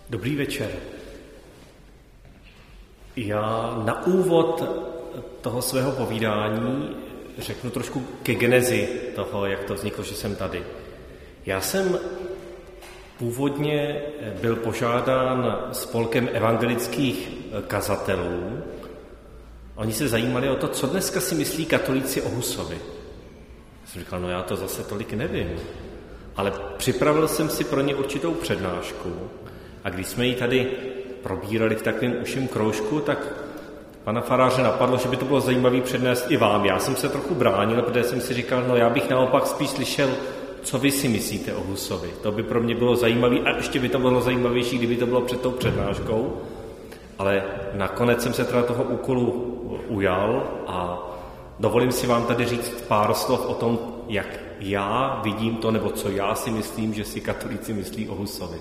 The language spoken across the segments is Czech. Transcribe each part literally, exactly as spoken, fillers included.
Dobrý večer. Já na úvod toho svého povídání řeknu trošku ke genezi toho, jak to vzniklo, že jsem tady. Já jsem původně byl požádán spolkem evangelických kazatelů. Oni se zajímali o to, co dneska si myslí katolíci o Husovi. Já jsem říkal, no já to zase tolik nevím, ale připravil jsem si pro ně určitou přednášku a když jsme ji tady probírali v takovém uším kroužku, tak pana faráře napadlo, že by to bylo zajímavé přednést i vám. Já jsem se trochu bránil, protože jsem si říkal, no já bych naopak spíš slyšel, co vy si myslíte o Husovi. To by pro mě bylo zajímavé a ještě by to bylo zajímavější, kdyby to bylo před tou přednáškou. Ale nakonec jsem se teda toho úkolu ujal a dovolím si vám tady říct pár slov o tom, jak já vidím to, nebo co já si myslím, že si katolíci myslí o Husovi.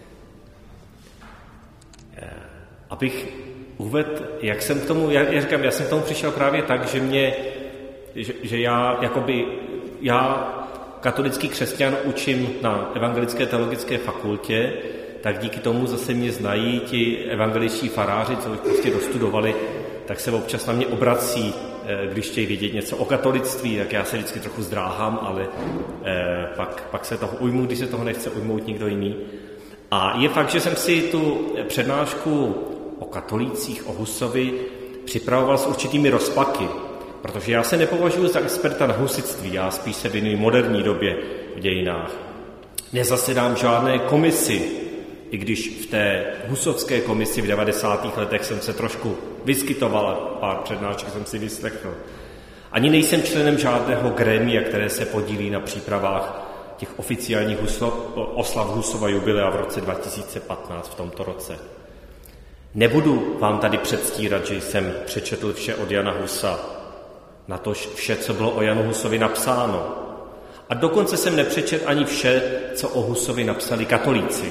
Abych uvedl, jak jsem k tomu, já, já říkám, já jsem k tomu přišel právě tak, že mě, že, že já, jakoby, já katolický křesťan učím na Evangelické teologické fakultě, tak díky tomu zase mě znají ti evangeličtí faráři, co už prostě dostudovali, tak se občas na mě obrací, když chtějí vědět něco o katolictví, tak já se vždycky trochu zdráhám, ale eh, pak, pak se toho ujmu, když se toho nechce ujmout nikdo jiný. A je fakt, že jsem si tu přednášku o katolících, o Husovi připravoval s určitými rozpaky, protože já se nepovažuji za experta na husitství, já spíš se věnuji moderní době v dějinách. Nezasedám žádné komisi, i když v té husovské komisi v devadesátých letech jsem se trošku vyskytoval a pár přednášek jsem si vyslechl. Ani nejsem členem žádného grémia, které se podílí na přípravách těch oficiálních huslo, oslav Husova jubilea v roce dva tisíce patnáct, v tomto roce. Nebudu vám tady předstírat, že jsem přečetl vše od Jana Husa, na to vše, co bylo o Janu Husovi napsáno. A dokonce jsem nepřečet ani vše, co o Husovi napsali katolíci.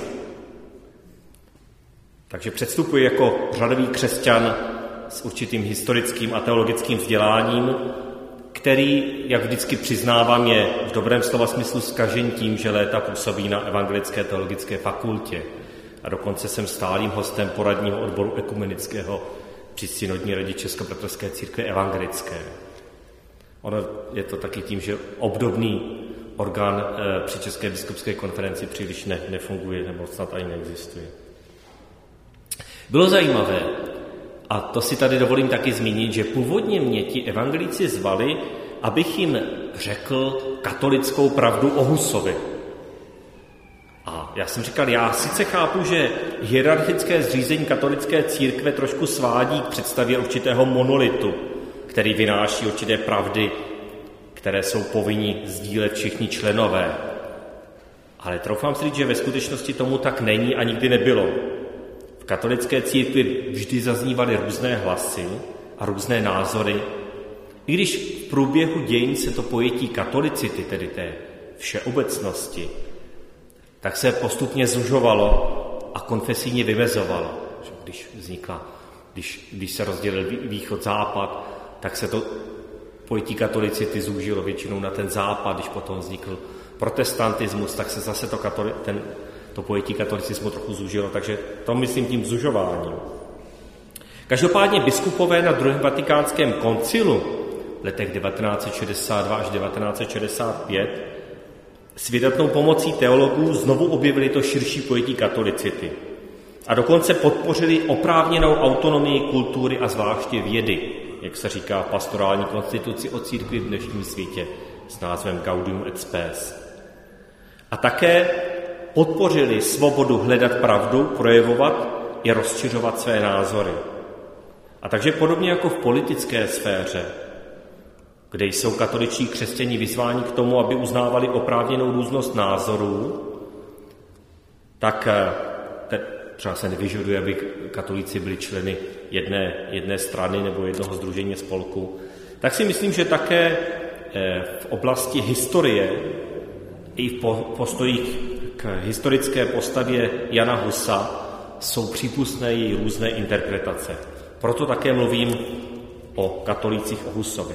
Takže předstupuji jako řadový křesťan s určitým historickým a teologickým vzděláním, který, jak vždycky přiznávám, je v dobrém slova smyslu zkažen tím, že léta působí na Evangelické teologické fakultě. A dokonce jsem stálým hostem poradního odboru ekumenického při synodní radě Českobratrské církve evangelické. Ono je to taky tím, že obdobný orgán e, při České biskupské konferenci příliš ne, nefunguje, nebo snad ani neexistuje. Bylo zajímavé, a to si tady dovolím taky zmínit, že původně mě ti evangelíci zvali, abych jim řekl katolickou pravdu o Husovi. A já jsem říkal, já sice chápu, že hierarchické zřízení katolické církve trošku svádí k představě určitého monolitu, který vynáší určité pravdy, které jsou povinni sdílet všichni členové. Ale troufám si říct, že ve skutečnosti tomu tak není a nikdy nebylo. V katolické církvi vždy zaznívaly různé hlasy a různé názory, i když v průběhu dějin se to pojetí katolicity, tedy té všeobecnosti, tak se postupně zužovalo a konfesijně vymezovalo. Když vznikla, když, když se rozdělil východ-západ, tak se to pojetí katolicity zúžilo většinou na ten západ. Když potom vznikl protestantismus, tak se zase to, katoli, ten, to pojetí katolicismu trochu zúžilo. Takže to myslím tím zužováním. Každopádně biskupové na druhém vatikánském koncilu v letech devatenáct set šedesát dva až devatenáct set šedesát pět s vydatnou pomocí teologů znovu objevili to širší pojetí katolicity. A dokonce podpořili oprávněnou autonomii kultury a zvláště vědy, jak se říká v pastorální konstituci o církvi v dnešním světě s názvem Gaudium et Spes. A také podpořili svobodu hledat pravdu, projevovat i rozšiřovat své názory. A takže podobně jako v politické sféře, kde jsou katoličtí křesťané vyzváni k tomu, aby uznávali oprávněnou různost názorů, tak třeba se nevyžaduje, aby katolíci byli členy jedné, jedné strany nebo jednoho sdružení spolku, tak si myslím, že také v oblasti historie i v postojích k historické postavě Jana Husa jsou přípustné její různé interpretace. Proto také mluvím o katolících, o Husovi.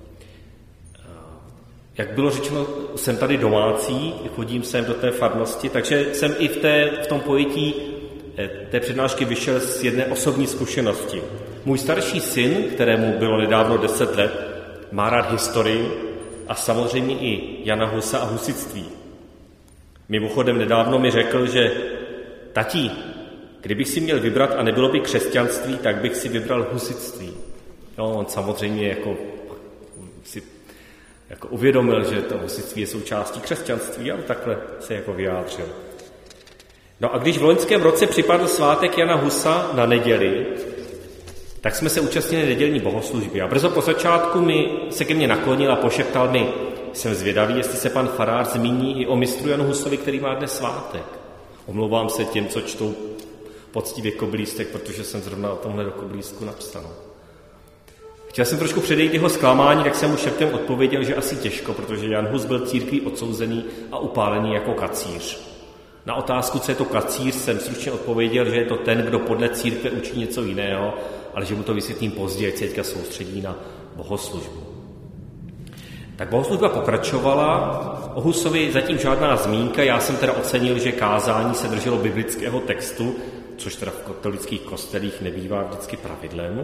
Jak bylo řečeno, jsem tady domácí, chodím sem do té farnosti, takže jsem i v, té, v tom pojetí té přednášky vyšel z jedné osobní zkušenosti. Můj starší syn, kterému bylo nedávno deset let, má rád historii a samozřejmě i Jana Husa a husitství. Mimochodem nedávno mi řekl, že tatí, kdybych si měl vybrat a nebylo by křesťanství, tak bych si vybral husitství. No, on samozřejmě jako si jako uvědomil, že to husitství je součástí křesťanství, ale takhle se jako vyjádřil. No a když v loňském roce připadl svátek Jana Husa na neděli, tak jsme se účastnili nedělní bohoslužby. A brzo po začátku mi se ke mně naklonil a pošeptal mi, jsem zvědavý, jestli se pan farář zmíní i o mistru Janu Husovi, který má dnes svátek. Omlouvám se těm, co čtou poctivě koblístek, protože jsem zrovna o tomhle do koblístku napsal. Chtěl jsem trošku předejít jeho zklamání, tak jsem mu šeptem odpověděl, že asi těžko, protože Jan Hus byl církví odsouzený a upálený jako kacíř. Na otázku, co je to kacíř, jsem stručně odpověděl, že je to ten, kdo podle církve učí něco jiného, ale že mu to vysvětlím později, ať se teďka soustředí na bohoslužbu. Tak bohoslužba pokračovala, o Husovi zatím žádná zmínka, já jsem teda ocenil, že kázání se drželo biblického textu, což teda v katolických kostelích nebývá vždycky pravidlem.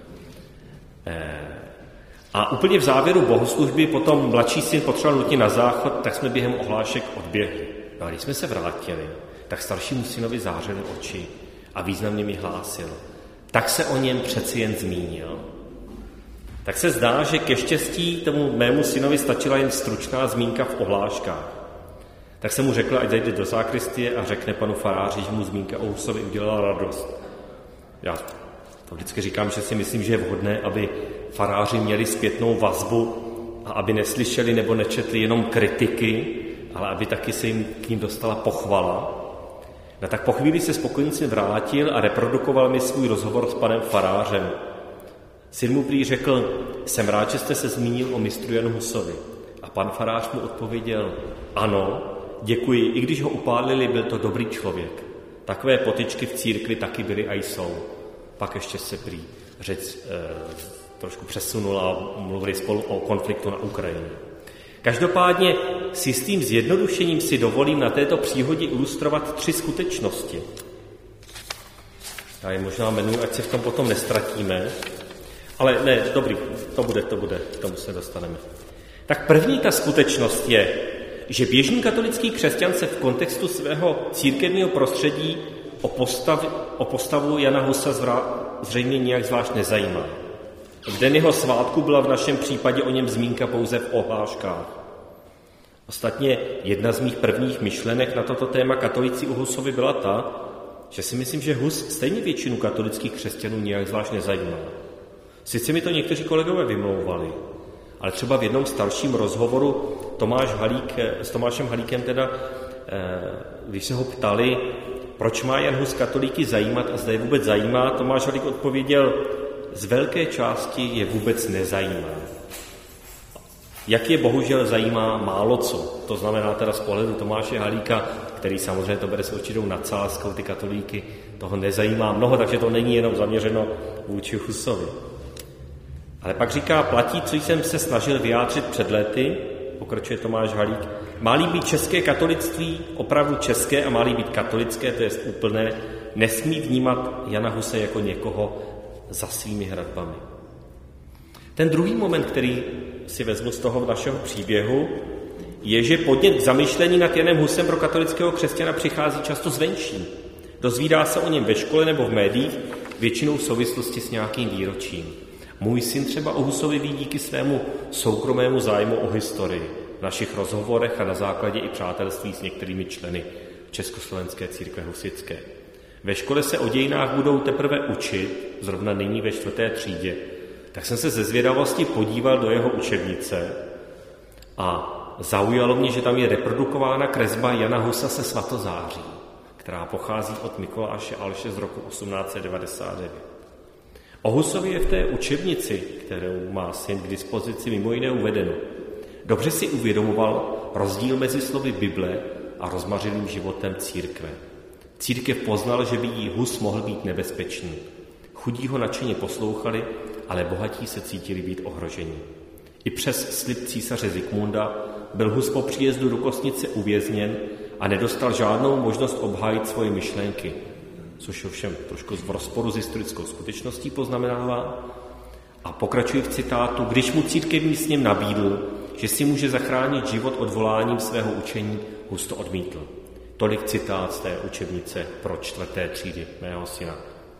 A úplně v závěru bohoslužby potom mladší syn potřeboval nutně na záchod, tak jsme během ohlášek odběhli. No a když jsme se vrátili, tak staršímu synovi zářily oči a významně mi hlásil. Tak se o něm přeci jen zmínil. Tak se zdá, že ke štěstí tomu mému synovi stačila jen stručná zmínka v ohláškách. Tak jsem mu řekl, ať zajde do zákristie a řekne panu faráři, že mu zmínka o Husovi udělala radost. Já to vždycky říkám, že si myslím, že je vhodné, aby faráři měli zpětnou vazbu a aby neslyšeli nebo nečetli jenom kritiky, ale aby taky se jim k ním dostala pochvala. No tak po chvíli se spokojeně vrátil a reprodukoval mi svůj rozhovor s panem farářem. Syn mu prý řekl, jsem rád, že jste se zmínil o mistru Janu Husovi. A pan farář mu odpověděl, ano, děkuji, i když ho upálili, byl to dobrý člověk. Takové potyčky v církvi taky byly a jsou. Pak ještě se prý řeč eh, trošku přesunula a mluvili spolu o konfliktu na Ukrajině. Každopádně s jistým zjednodušením si dovolím na této příhodě ilustrovat tři skutečnosti. Já je možná jmenuji, ať se v tom potom nestratíme, ale ne, dobrý, to bude, to bude, k tomu se dostaneme. Tak první ta skutečnost je, že běžný katolický křesťan se v kontextu svého církevního prostředí o, postav, o postavu Jana Husa zvra, zřejmě nějak zvlášť nezajímá. V den jeho svátku byla v našem případě o něm zmínka pouze v ohláškách. Ostatně jedna z mých prvních myšlenek na toto téma katolici u Husovi byla ta, že si myslím, že Hus stejně většinu katolických křesťanů nějak zvlášť nezajímá. Sice mi to někteří kolegové vymlouvali, ale třeba v jednom starším rozhovoru Tomáš Halík, s Tomášem Halíkem teda, když se ho ptali, proč má Jan Hus katolíky zajímat a zda je vůbec zajímá, Tomáš Halík odpověděl, z velké části je vůbec nezajímá. Jak je bohužel zajímá málo co. To znamená teda z pohledu Tomáše Halíka, který samozřejmě to bere s určitou nadsázkou, ty katolíky, toho nezajímá mnoho, takže to není jenom zaměřeno vůči Husovi. Ale pak říká, platí, co jsem se snažil vyjádřit před lety, pokračuje Tomáš Halík, má-li být české katolictví opravdu české a má-li být katolické, to je úplné, nesmí vnímat Jana Huse jako někoho za svými hradbami. Ten druhý moment, který si vezmu z toho našeho příběhu, je, že podnět k zamyšlení nad Janem Husem pro katolického křesťana přichází často zvenčí. Dozvídá se o něm ve škole nebo v médiích, většinou v souvislosti s nějakým výročím. Můj syn třeba o Husovi ví díky svému soukromému zájmu o historii, v našich rozhovorech a na základě i přátelství s některými členy Československé církve husitské. Ve škole se o dějinách budou teprve učit, zrovna nyní ve čtvrté třídě, tak jsem se ze zvědavosti podíval do jeho učebnice a zaujalo mě, že tam je reprodukována kresba Jana Husa se svatozáří, která pochází od Mikuláše Alše z roku osmnáct set devadesát devět. O Husovi je v té učebnici, kterou má syn k dispozici, mimo jiné uvedeno. Dobře si uvědomoval rozdíl mezi slovy Bible a rozmařilým životem církve. Církev poznal, že by jí Hus mohl být nebezpečný. Chudí ho nadšeně poslouchali, ale bohatí se cítili být ohroženi. I přes slib císaře Zikmunda byl Hus po příjezdu do Kosnice uvězněn a nedostal žádnou možnost obhájit svoje myšlenky. což ovšem trošku v rozporu s historickou skutečností poznamenává. A pokračuje v citátu: když mu církevní sněm nabídl, že si může zachránit život odvoláním svého učení, Hus to odmítl. Tolik citát z té učebnice pro čtvrté třídy mého syna.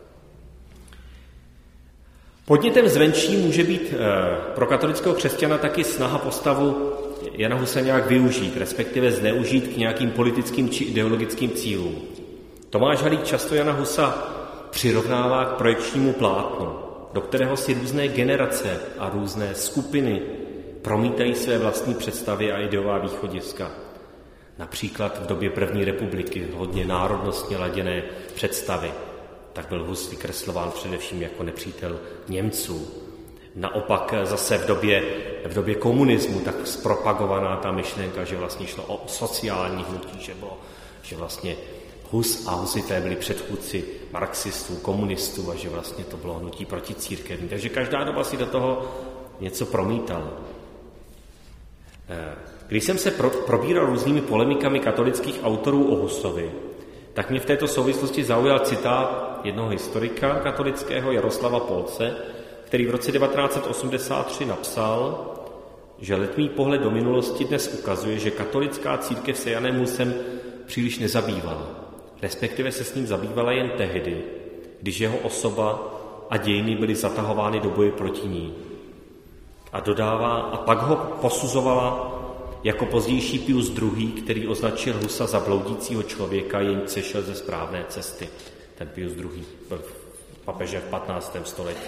Podnětem zvenčí může být pro katolického křesťana taky snaha postavu Jana Husa nějak využít, respektive zneužít k nějakým politickým či ideologickým cílům. Tomáš Halík často Jana Husa přirovnává k projekčnímu plátnu, do kterého si různé generace a různé skupiny promítají své vlastní představy a ideová východiska. Například v době první republiky hodně národnostně laděné představy. Tak byl Hus vykreslován především jako nepřítel Němců. Naopak zase v době, v době komunismu tak zpropagovaná ta myšlenka, že vlastně šlo o sociální hnutí, že, bylo, že vlastně Hus a husité byli předchůdci marxistů, komunistů a že vlastně to bylo hnutí proti církevní. Takže každá doba si do toho něco promítala. Když jsem se pro, probíral různými polemikami katolických autorů o Husovi, tak mě v této souvislosti zaujal citát jednoho historika katolického Jaroslava Polce, který v roce devatenáct set osmdesát tři napsal, že letmý pohled do minulosti dnes ukazuje, že katolická církev se Janem Husem příliš nezabývala, respektive se s ním zabývala jen tehdy, když jeho osoba a dějiny byly zatahovány do boje proti ní. A dodává, a pak ho posuzovala jako pozdější Pius druhý., který označil Husa za bloudícího člověka, jenž sešel ze správné cesty. Ten Pius druhý. byl papežem v patnáctém století.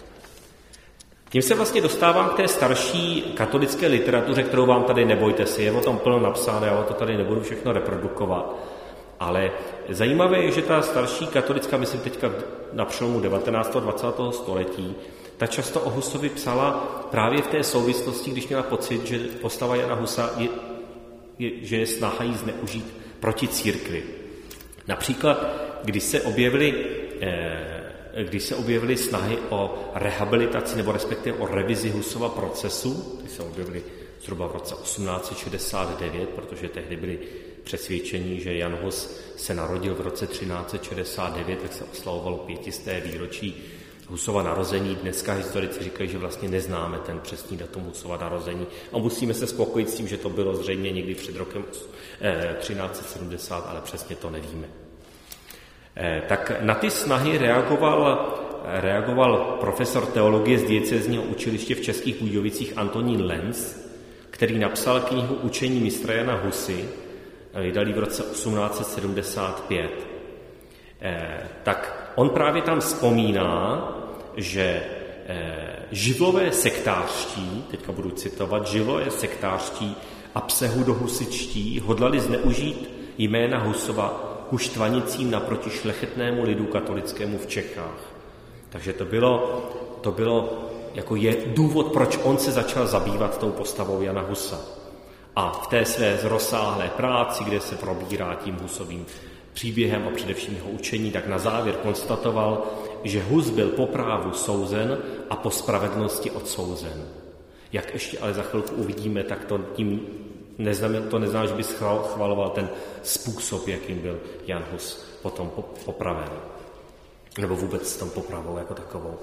Tím se vlastně dostávám k té starší katolické literatuře, kterou vám tady, nebojte si, je o tom plno napsáno, já to tady nebudu všechno reprodukovat. Ale zajímavé je, že ta starší katolická, myslím teďka na přelomu devatenáctého a dvacátého století, ta často o Husovi psala právě v té souvislosti, když měla pocit, že postava Jana Husa je, je, že je snaha jí zneužít proti církvi. Například, když se objevily, eh, když se objevily snahy o rehabilitaci nebo respektive o revizi Husova procesu, ty se objevily zhruba v roce osmnáct set šedesát devět, protože tehdy byli přesvědčení, že Jan Hus se narodil v roce třináct set šedesát devět, tak se oslavovalo pětisté výročí Husova narození. Dneska historici říkají, že vlastně neznáme ten přesný datum Husova narození a musíme se spokojit s tím, že to bylo zřejmě někdy před rokem eh, třináct set sedmdesát, ale přesně to nevíme. Eh, tak na ty snahy reagoval, reagoval profesor teologie z diecézního učiliště v Českých Budějovicích Antonín Lenz, který napsal knihu Učení mistra Jana Husy, vydali v roce osmnáct set sedmdesát pět. Eh, tak on právě tam vzpomíná, že eh, živlové sektářští, teďka budu citovat, živlové sektářští a pseudohusičtí hodlali zneužít jména Husova ku štvanicím naproti šlechetnému lidu katolickému v Čechách. Takže to bylo, to bylo jako je důvod, proč on se začal zabývat tou postavou Jana Husa. A v té své rozsáhlé práci, kde se probírá tím Husovým příběhem a především jeho učení, tak na závěr konstatoval, že Hus byl po právu souzen a po spravedlnosti odsouzen. Jak ještě ale za chvilku uvidíme, tak to tím neznamená, to neznamená, že by chvaloval ten způsob, jakým byl Jan Hus potom popraven. Nebo vůbec s tom popravou jako takovou.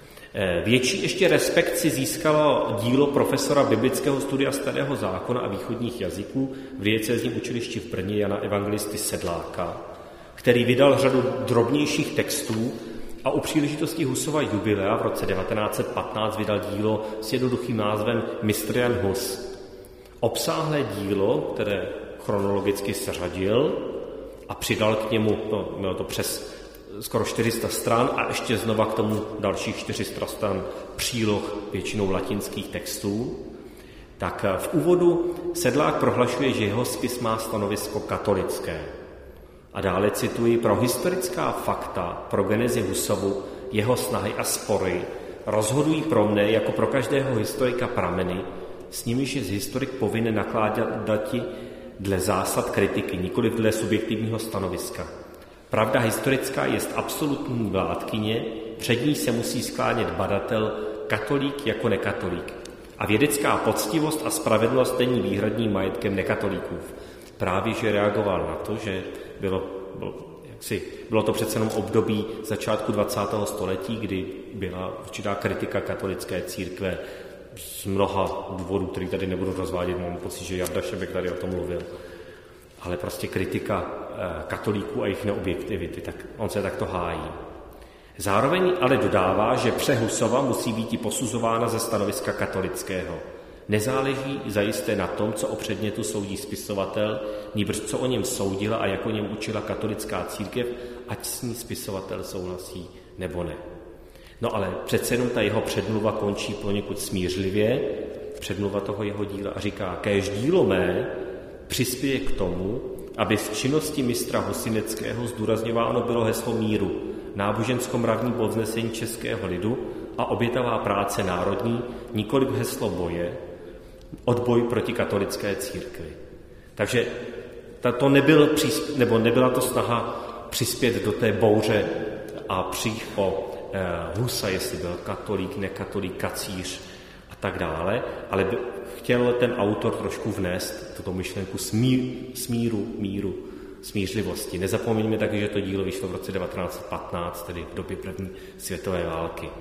Větší ještě respekt si získalo dílo profesora biblického studia Starého zákona a východních jazyků v diecézním učilišti v Brně Jana Evangelisty Sedláka, který vydal řadu drobnějších textů a u příležitosti Husova jubilea v roce devatenáct set patnáct vydal dílo s jednoduchým názvem Mistr Jan Hus. Obsáhlé dílo, které chronologicky seřadil a přidal k němu, no, mělo to přes skoro čtyři sta stran a ještě znova k tomu dalších čtyři sta stran příloh většinou latinských textů, tak v úvodu Sedlák prohlašuje, že jeho spis má stanovisko katolické. A dále cituji, pro historická fakta, pro genezi Husovu, jeho snahy a spory rozhodují pro mne, jako pro každého historika prameny, s nimiž je historik povinen nakládat dati dle zásad kritiky, nikoli dle subjektivního stanoviska. Pravda historická jest absolutní vládkyně, před ní se musí sklánět badatel, katolík jako nekatolík. A vědecká poctivost a spravedlnost není výhradním majetkem nekatolíků. Právě, že reagoval na to, že bylo, bylo Si, bylo to přece jenom období začátku dvacátého století, kdy byla určitá kritika katolické církve z mnoha důvodů, který tady nebudu rozvádět, mám pocit, že Jarda Šebek tady o tom mluvil. Ale prostě kritika katolíků a jejich neobjektivity, tak on se takto hájí. Zároveň ale dodává, že pře Husova musí být i posuzována ze stanoviska katolického. Nezáleží zajisté na tom, co o předmětu soudí spisovatel, nýbrž co o něm soudila a jak o něm učila katolická církev, ať s ní spisovatel souhlasí nebo ne. No ale přece jenom ta jeho předmluva končí poněkud smířlivě, předmluva toho jeho díla, a říká, kéž dílo mé přispěje k tomu, aby z činnosti mistra Husineckého zdůrazňováno bylo heslo míru, nábožensko-mravní povznesení českého lidu a obětavá práce národní, nikoliv heslo boje, odboj proti katolické církvi. Takže to nebyl, nebo nebyla to snaha přispět do té bouře a přijít o eh, Husa, jestli byl katolík, nekatolík, kacíř a tak dále, ale by, chtěl ten autor trošku vnést tuto myšlenku smí, smíru, míru, smířlivosti. Nezapomeňme taky, že to dílo vyšlo v roce devatenáct patnáct, tedy v době první světové války.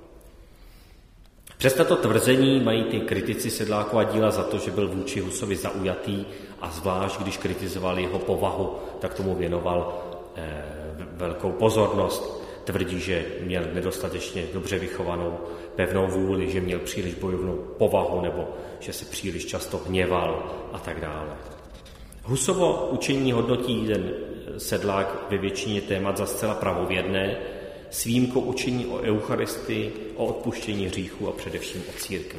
Přes tato tvrzení mají ty kritici Sedlákova díla za to, že byl vůči Husovi zaujatý a zvlášť, když kritizoval jeho povahu, tak tomu věnoval eh, velkou pozornost. Tvrdí, že měl nedostatečně dobře vychovanou pevnou vůli, že měl příliš bojovnou povahu nebo že se příliš často hněval a tak dále. Husovo učení hodnotí ten Sedlák ve většině témat za zcela pravověrné, s výjimkou učení o eucharistii, o odpuštění hříchů a především o církvi.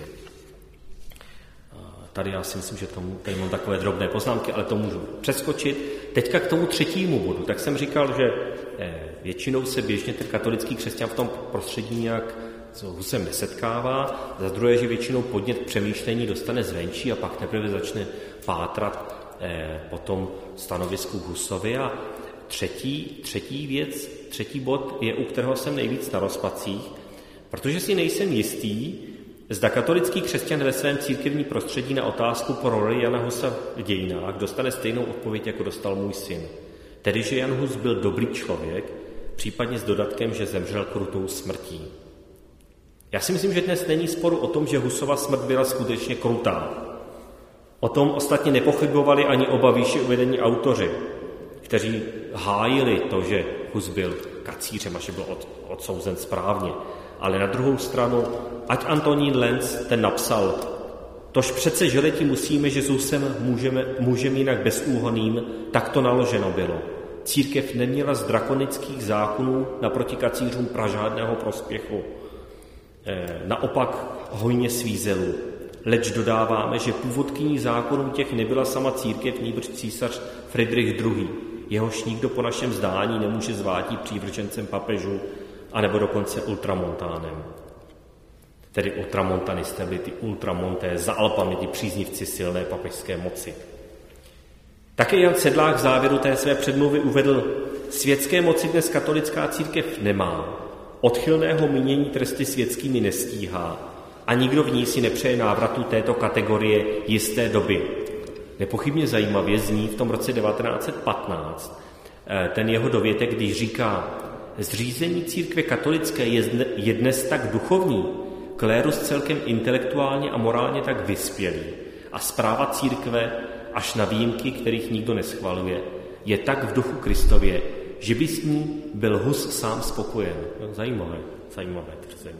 Tady já si myslím, že tomu, tady mám takové drobné poznámky, ale to můžu přeskočit. Teďka k tomu třetímu bodu. Tak jsem říkal, že většinou se běžně ten katolický křesťan v tom prostředí nějak s Husem nesetkává. Za druhé, že většinou podnět k přemýšlení dostane zvenčí a pak teprve začne pátrat po tom stanovisku Husovi. A třetí, třetí věc, třetí bod je, u kterého jsem nejvíc na rozpacích, protože si nejsem jistý, zda katolický křesťan ve svém církevní prostředí na otázku pro roli Jana Husa v dějinách dostane stejnou odpověď, jako dostal můj syn. Tedy, že Jan Hus byl dobrý člověk, případně s dodatkem, že zemřel krutou smrtí. Já si myslím, že dnes není sporu o tom, že Husova smrt byla skutečně krutá. O tom ostatně nepochybovali ani oba výše uvedení autoři, kteří hájili to, že Hus byl kacířem a že byl od, odsouzen správně. Ale na druhou stranu, ať Antonín Lenz ten napsal, tož přece želeti musíme, že s Husem můžeme, můžeme jinak bezúhonným, tak to naloženo bylo. Církev neměla z drakonických zákonů naproti kacířům pražádného prospěchu. E, naopak hojně svízelů. Leč dodáváme, že původkyní zákonů těch nebyla sama církev, nýbrž císař Fridrich druhý. Jehož nikdo po našem zdání nemůže zvátit přívržencem papežů, anebo dokonce ultramontánem. Tedy ultramontanisté byli ty ultramonté za Alpami, ty příznivci silné papežské moci. Také Jan Sedlák v závěru té své předmluvy uvedl, světské moci dnes katolická církev nemá, odchylného mínění tresty světskými nestíhá a nikdo v ní si nepřeje návratu této kategorie jisté doby. Nepochybně zajímavě zní v tom roce devatenáct patnáct ten jeho dovětek, když říká, zřízení církve katolické je dnes tak duchovní, klérus celkem intelektuálně a morálně tak vyspělý a správa církve, až na výjimky, kterých nikdo neschvaluje, je tak v duchu Kristově, že by s ní byl Hus sám spokojen. No, zajímavé, zajímavé tvrzení.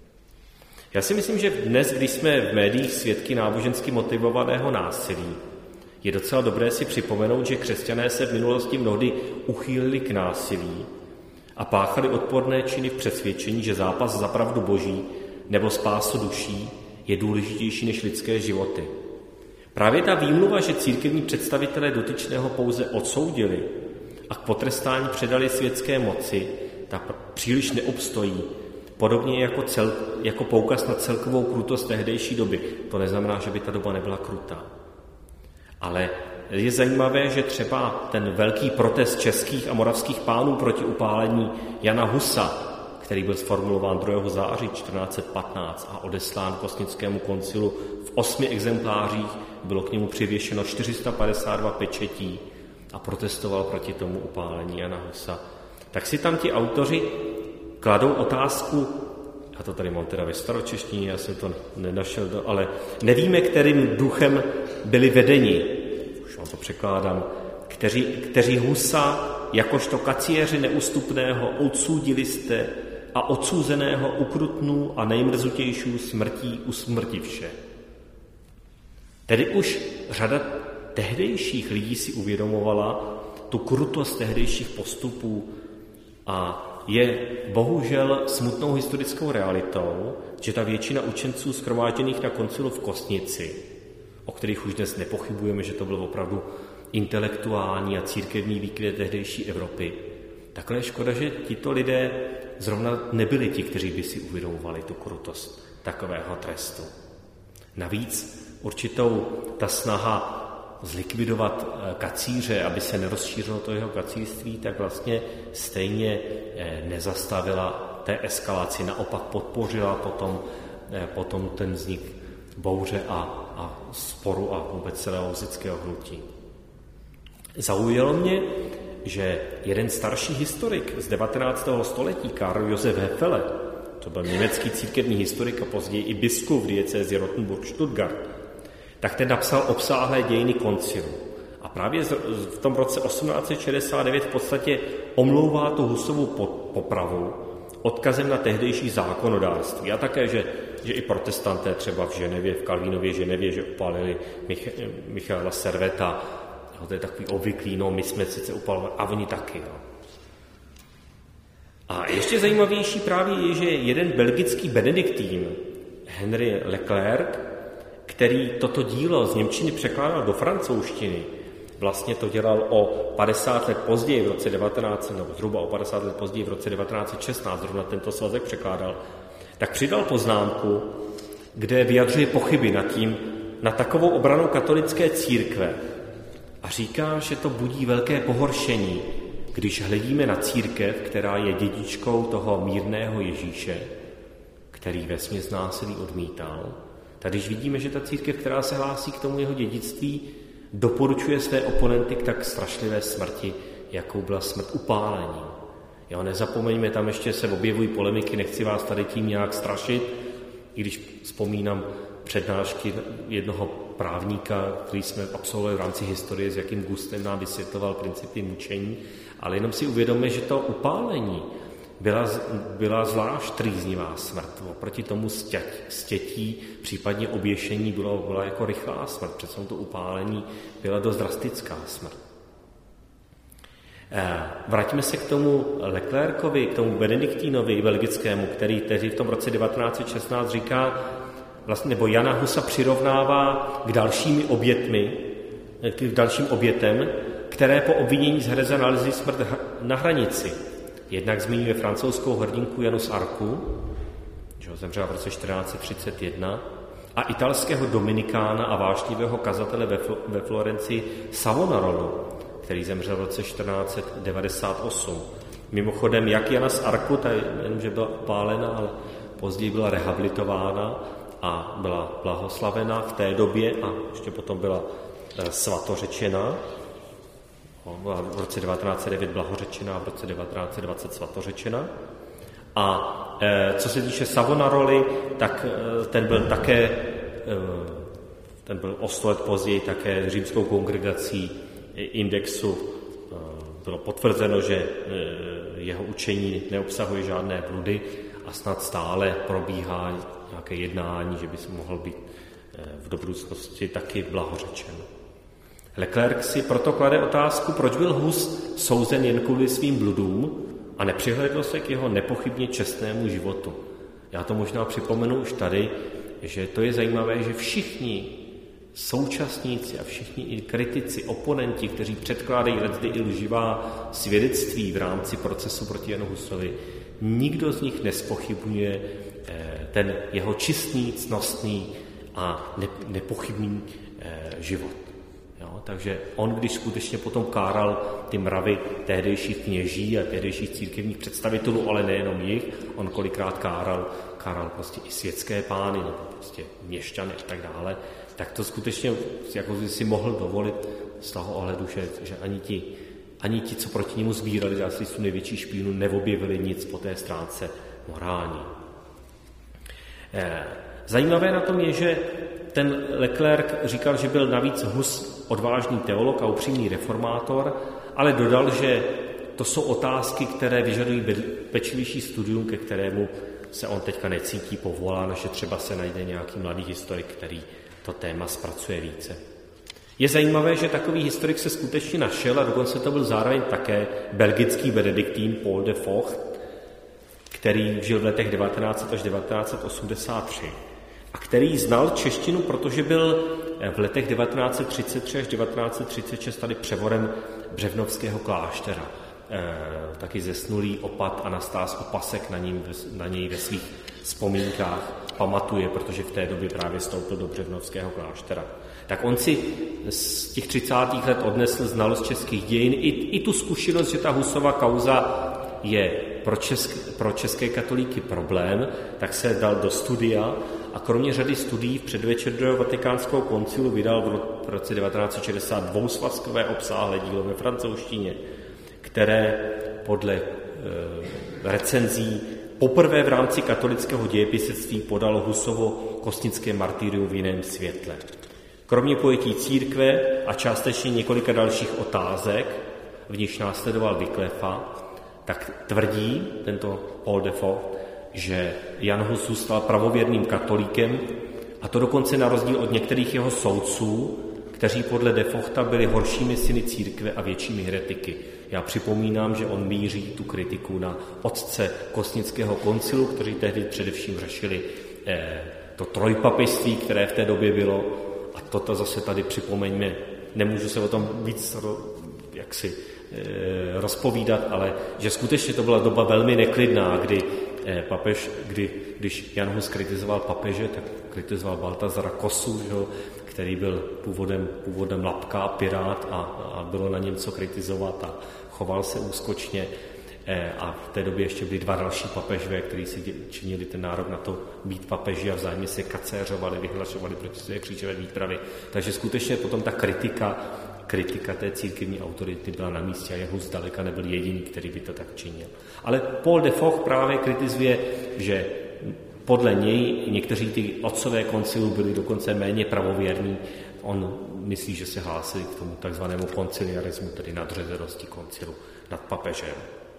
Já si myslím, že dnes, když jsme v médiích svědky nábožensky motivovaného násilí, je docela dobré si připomenout, že křesťané se v minulosti mnohdy uchýlili k násilí a páchali odporné činy v přesvědčení, že zápas za pravdu Boží nebo spásu duší je důležitější než lidské životy. Právě ta výmluva, že církevní představitelé dotyčného pouze odsoudili a k potrestání předali světské moci, ta příliš neobstojí, podobně jako, cel, jako poukaz na celkovou krutost tehdejší doby. To neznamená, že by ta doba nebyla krutá. Ale je zajímavé, že třeba ten velký protest českých a moravských pánů proti upálení Jana Husa, který byl sformulován druhého září čtrnáct patnáct a odeslán k Kosnickému koncilu v osmi exemplářích, bylo k němu přivěšeno čtyři sta padesát dva pečetí, a protestoval proti tomu upálení Jana Husa, tak si tam ti autoři kladou otázku, já to tady mám teda ve staročeštině, já jsem to nenašel, ale nevíme, kterým duchem byli vedeni, už vám to překládám, kteří, kteří Husa jakožto kacíři neústupného odsoudili jste a odsouzeného ukrutnou a nejmrzutější smrtí usmrtivše. Tedy už řada tehdejších lidí si uvědomovala tu krutost tehdejších postupů a je bohužel smutnou historickou realitou, že ta většina učenců shromážděných na koncilu v Kostnici, o kterých už dnes nepochybujeme, že to byl opravdu intelektuální a církevní výkvět tehdejší Evropy, takhle je škoda, že tito lidé zrovna nebyli ti, kteří by si uvědomovali tu krutost takového trestu. Navíc určitou ta snaha zlikvidovat kacíře, aby se nerozšířilo to jeho kacířství, tak vlastně stejně nezastavila té eskalaci, naopak podpořila potom, potom ten vznik bouře a, a sporu a vůbec celého husitského hnutí. Zaujalo mě, že jeden starší historik z devatenáctého století, Karl Josef Hefele, to byl německý církevní historik a později i biskup v diecézi Rottenburg-Stuttgart, tak ten napsal obsáhlé dějiny koncilu. A právě v tom roce osmnáct set šedesát devět v podstatě omlouvá tu Husovu popravu odkazem na tehdejší zákonodárství. A také, že, že i protestanté třeba v Ženevě, v Kalvínově Ženevě, že upálili Mich- Michaela Serveta. No, to je takový obvyklý, no my jsme sice upalovali, a oni taky. No. A ještě zajímavější právě je, že jeden belgický benediktín, Henry Leclerc, který toto dílo z němčiny překládal do francouzštiny, vlastně to dělal o padesát let později, v roce devatenáct, nebo zhruba o padesát let později, v roce devatenáct set šestnáct, zrovna tento svazek překládal, tak přidal poznámku, kde vyjadřuje pochyby nad tím, na takovou obranu katolické církve a říká, že to budí velké pohoršení, když hledíme na církev, která je dědičkou toho mírného Ježíše, který vesměs násilí odmítal. Tady když vidíme, že ta církev, která se hlásí k tomu jeho dědictví, doporučuje své oponenty k tak strašlivé smrti, jakou byla smrt upálením. Jo, nezapomeňme, tam ještě se objevují polemiky, nechci vás tady tím nějak strašit, i když vzpomínám přednášky jednoho právníka, který jsme absolvovali v rámci historie, s jakým gustem nám vysvětloval principy mučení, ale jenom si uvědomme, že to upálení byla, byla zvlášť trýznivá smrt. Oproti tomu stět, stětí, případně oběšení bylo, byla jako rychlá smrt. Přece to upálení byla dost drastická smrt. Vraťme se k tomu Leclercovi, k tomu Benediktínovi belgickému, který tehdy v tom roce devatenáct set šestnáct říká, vlastně, nebo Jana Husa přirovnává k dalšími obětmi, k dalším obětem, které po obvinění z hereze nalezly smrt na hranici. Jednak zmiňuje francouzskou hrdinku Janu z Arku, že ho zemřela v roce čtrnáct set třicet jedna, a italského dominikána a vášnivého kazatele ve, Fl- ve Florencii Savonarolu, který zemřel v roce čtrnáct set devadesát osm. Mimochodem, jak Jana z Arku, ta jenomže byla upálena, ale později byla rehabilitována a byla blahoslavena v té době a ještě potom byla svatořečena. Byla v roce devatenáct set devět blahořečena a v roce devatenáct set dvacet svatořečena. A e, co se týče Savonaroli, tak e, ten byl také, e, ten byl o sto let později také římskou kongregací Indexu. E, bylo potvrzeno, že e, jeho učení neobsahuje žádné bludy a snad stále probíhá nějaké jednání, že by se mohl být e, v budoucnosti taky blahořečen. Leclerc si proto klade otázku, proč byl Hus souzen jen kvůli svým bludům a nepřihlédl se k jeho nepochybně čestnému životu. Já to možná připomenu už tady, že to je zajímavé, že všichni současníci a všichni i kritici, oponenti, kteří předkládají leckdy i lživá svědectví v rámci procesu proti Janu Husovi, nikdo z nich nespochybňuje ten jeho čistý, cnostný a nepochybný život. Jo, takže on, když skutečně potom káral ty mravy tehdejších kněží a tehdejších církevních představitelů, ale nejenom jich, on kolikrát káral, káral prostě i světské pány, nebo prostě měšťany a tak dále, tak to skutečně jako si mohl dovolit z toho ohledu, že, že ani, ti, ani ti, co proti němu sbírali zástupců největší špínu, neobjevili nic po té stránce morální. Zajímavé na tom je, že ten Leclerc říkal, že byl navíc Hus odvážný teolog a upřímný reformátor, ale dodal, že to jsou otázky, které vyžadují pečlivější studium, ke kterému se on teďka necítí povolán, že třeba se najde nějaký mladý historik, který to téma zpracuje více. Je zajímavé, že takový historik se skutečně našel a dokonce to byl zároveň také belgický benediktín Paul de Vogt, který žil v letech devatenáct set až devatenáct set osmdesát tři a který znal češtinu, protože byl v letech devatenáct set třicet tři až devatenáct set třicet šest tady převorem Břevnovského kláštera. E, taky zesnulý opat Anastás Opasek na, ním, na něj ve svých vzpomínkách pamatuje, protože v té době právě vstoupil do Břevnovského kláštera. Tak on si z těch třicátých let odnesl znalost českých dějin i, i tu zkušenost, že ta Husova kauza je pro, česk, pro české katolíky problém, tak se dal do studia a kromě řady studií v předvečer druhého vatikánského koncilu vydal v roce devatenáct set šedesát dvousvazkové obsáhlé dílo ve francouzštině, které podle e, recenzí poprvé v rámci katolického dějepisectví podalo Husovo kostnické martyrium v jiném světle. Kromě pojetí církve a částečně několika dalších otázek, v nichž následoval Wycliffa, tak tvrdí tento Paul de Vogt, že Jan Hus zůstal pravověrným katolíkem, a to dokonce na rozdíl od některých jeho soudců, kteří podle de Vogta byli horšími syny církve a většími heretiky. Já připomínám, že on míří tu kritiku na otce Kostnického koncilu, kteří tehdy především řešili eh, to trojpapežství, které v té době bylo. A toto zase tady připomeňme, nemůžu se o tom víc jaksi eh, rozpovídat, ale že skutečně to byla doba velmi neklidná, kdy eh, papež, kdy, když Jan Hus kritizoval papeže, tak kritizoval Baltazara Kosu, že, který byl původem, původem lapka, pirát a, a bylo na něm co kritizovat a choval se úskočně. A v té době ještě byli dva další papežové, kteří si činili ten nárok na to být papeži a vzájemně se kacéřovali, vyhlašovali proti své křížové výpravy. Takže skutečně potom ta kritika, kritika té církevní autority byla na místě a jeho zdaleka nebyl jediný, který by to tak činil. Ale Paul de Vogt právě kritizuje, že podle něj někteří ty otcové koncilu byli dokonce méně pravověrní. On myslí, že se hlásili k tomu takzvanému konciliarismu, tedy nadřazenosti koncilu nad papežem.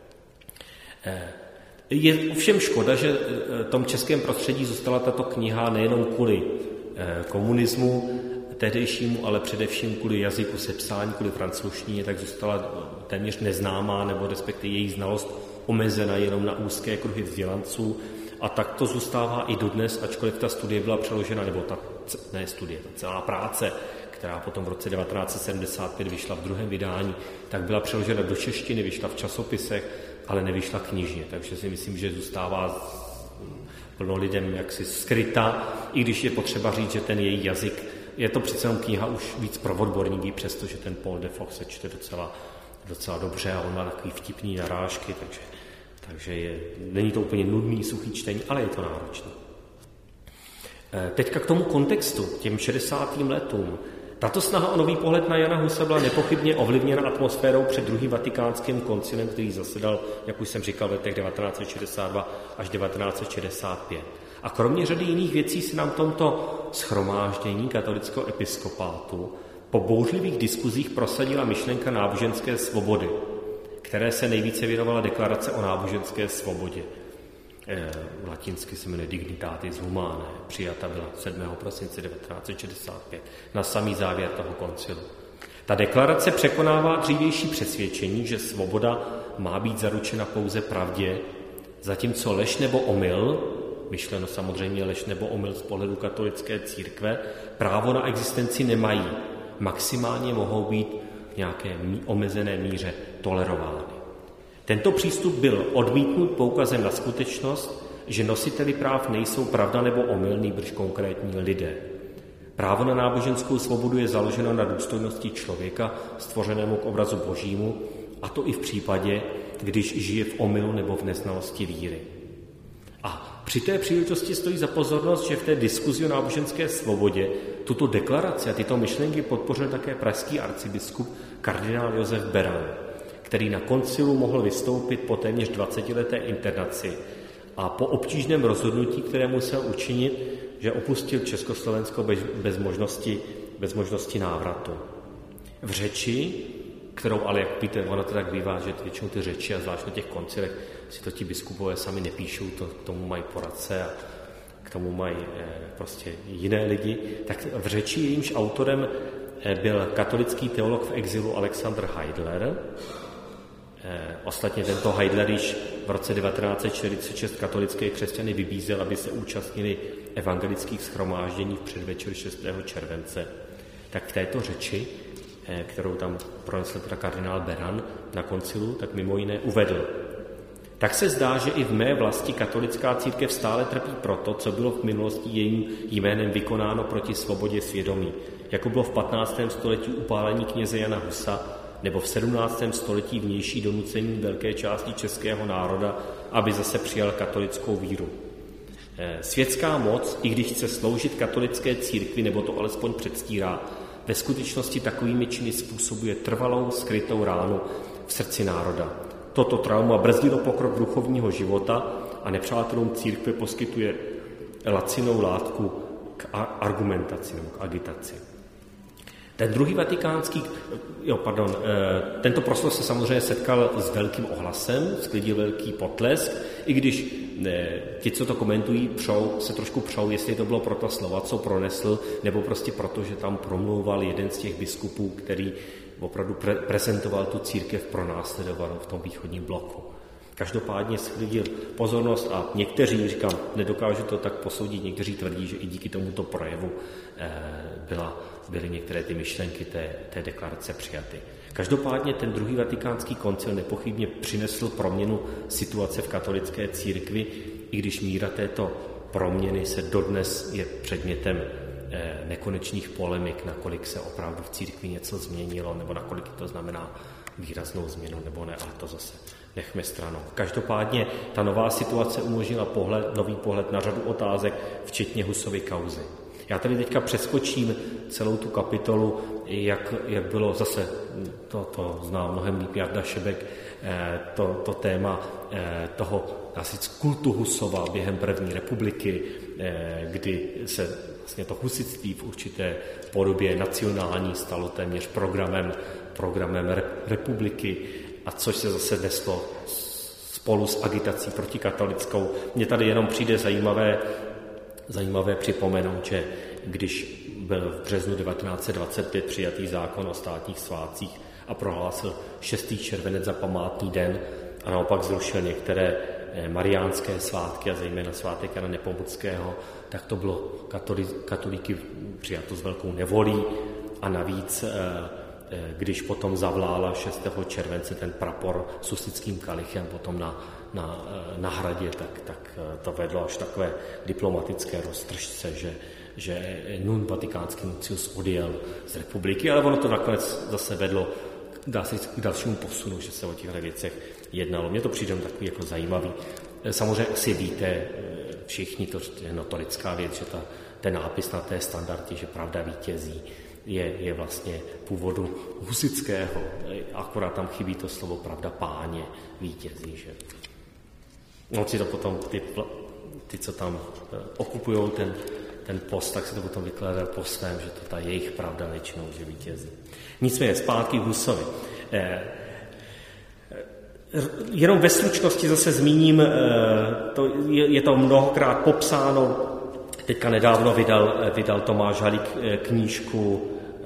Je ovšem škoda, že v tom českém prostředí zůstala tato kniha nejenom kvůli komunismu tehdejšímu, ale především kvůli jazyku sepsání, kvůli francouzštině, tak zůstala téměř neznámá, nebo respektive její znalost omezena jenom na úzké kruhy vzdělanců. A tak to zůstává i dodnes, ačkoliv ta studie byla přeložena, nebo ta, ne studie, ta celá práce, která potom v roce devatenáct set sedmdesát pět vyšla v druhém vydání, tak byla přeložena do češtiny, vyšla v časopisech, ale nevyšla knižně. Takže si myslím, že zůstává plno lidem jaksi skryta, i když je potřeba říct, že ten její jazyk, je to přece jenom kniha už víc pro odborníky, přestože ten Paul de Vogt se čte docela, docela dobře a on má takový vtipný narážky, takže Takže je, není to úplně nudný, suchý čtení, ale je to náročné. Teďka k tomu kontextu, těm šedesátým letům. Tato snaha o nový pohled na Jana Husa byla nepochybně ovlivněna atmosférou před druhým vatikánským koncilem, který zasedal, jak už jsem říkal, v letech devatenáct set šedesát dva až devatenáct set šedesát pět. A kromě řady jiných věcí se nám tomto shromáždění katolického episkopátu po bouřlivých diskuzích prosadila myšlenka náboženské svobody, které se nejvíce věnovala deklarace o náboženské svobodě. E, latinsky se jmenuje Dignitatis Humanae, přijata byla sedmého prosince devatenáct set šedesát pět, na samý závěr toho koncilu. Ta deklarace překonává dřívější přesvědčení, že svoboda má být zaručena pouze pravdě, zatímco lež nebo omyl, myšleno samozřejmě lež nebo omyl z pohledu katolické církve, právo na existenci nemají. Maximálně mohou být v nějaké omezené míře tolerovány. Tento přístup byl odmítnut poukazem na skutečnost, že nositeli práv nejsou pravda nebo omyl, nýbrž konkrétní lidé. Právo na náboženskou svobodu je založeno na důstojnosti člověka, stvořenému k obrazu Božímu, a to i v případě, když žije v omylu nebo v neznalosti víry. A při té příležitosti stojí za pozornost, že v té diskuzi o náboženské svobodě tuto deklaraci a tyto myšlenky podpořil také pražský arcibiskup kardinál Josef Beran, který na koncilu mohl vystoupit po téměř dvacetileté internaci a po obtížném rozhodnutí, které musel učinit, že opustil Československo bez, bez, možnosti, bez možnosti návratu. V řeči, kterou ale, jak víte, ono to tak bývá, že většinou ty řeči a zvlášť na těch koncilech si to ti biskupové sami nepíšou, to, k tomu mají poradce a k tomu mají eh, prostě jiné lidi, tak v řeči jejímž autorem eh, byl katolický teolog v exilu Alexander Heidler. Eh, ostatně tento Heidler již v roce devatenáct set čtyřicet šest katolické křesťany vybízel, aby se účastnili evangelických shromáždění v předvečer šestého července. Tak v této řeči, eh, kterou tam pronesl teda kardinál Beran na koncilu, tak mimo jiné uvedl: tak se zdá, že i v mé vlasti katolická církev stále trpí proto, co bylo v minulosti jejím jménem vykonáno proti svobodě svědomí, jako bylo v patnáctém století upálení kněze Jana Husa nebo v sedmnáctém století vnější donucení velké části českého národa, aby zase přijal katolickou víru. Světská moc, i když chce sloužit katolické církvi, nebo to alespoň předstírá, ve skutečnosti takovými činy způsobuje trvalou skrytou ránu v srdci národa. Toto trauma brzdilo pokrok duchovního života a nepřátelům církve poskytuje lacinou látku k argumentaci nebo k agitaci. Ten druhý vatikánský, jo, pardon, tento proslov se samozřejmě setkal s velkým ohlasem, sklidil velký potlesk, i když ti, co to komentují, přou, se trošku přou, jestli to bylo pro ta slova, co pronesl, nebo prostě proto, že tam promlouval jeden z těch biskupů, který opravdu pre- prezentoval tu církev pronásledovanou v tom východním bloku. Každopádně sklidil pozornost a někteří, říkám, nedokážu to tak posoudit, někteří tvrdí, že i díky tomuto projevu eh, byla, byly některé ty myšlenky té, té deklarace přijaty. Každopádně ten druhý vatikánský koncil nepochybně přinesl proměnu situace v katolické církvi, i když míra této proměny se dodnes je předmětem eh, nekonečných polemik, nakolik se opravdu v církvi něco změnilo, nebo nakolik to znamená výraznou změnu, nebo ne, ale to zase nechme stranou. Každopádně ta nová situace umožnila pohled, nový pohled na řadu otázek, včetně Husovy kauzy. Já tady teďka přeskočím celou tu kapitolu, jak, jak bylo zase, to, to zná mnohem líp Jarda Šebek, to, to téma toho asi kultu Husova během první republiky, kdy se vlastně to husitství v určité podobě nacionální stalo téměř programem, programem republiky, a což se zase neslo spolu s agitací protikatolickou. Mně tady jenom přijde zajímavé, zajímavé připomenout, že když byl v březnu devatenáct set dvacet pět přijatý zákon o státních svátcích a prohlásil šestý červenec za památný den a naopak zrušil některé mariánské svátky a zejména svátek Jana Nepomuckého, tak to bylo katolíky přijato s velkou nevolí a navíc když potom zavlála šestého července ten prapor s husickým kalichem potom na, na, na hradě, tak, tak to vedlo až takové diplomatické roztržce, že, že nun vatikánský nuncius odjel z republiky, ale ono to nakonec zase vedlo dá se říct, k dalšímu posunu, že se o těchto věcech jednalo. Mně to přijde takový jako zajímavý. Samozřejmě asi víte všichni, to je notorická věc, že ta, ten nápis na té standardě, že pravda vítězí, Je, je vlastně původu husického, akorát tam chybí to slovo pravda páně, vítězí, že no si to potom ty, ty co tam okupují ten, ten post, tak si to potom vykládají postem, že to ta jejich pravda většinou, že vítězí. Nicméně zpátky k Husovi. Eh, jenom ve stručnosti zase zmíním, eh, to, je, je to mnohokrát popsáno. Teďka nedávno vydal, vydal Tomáš Halík knížku,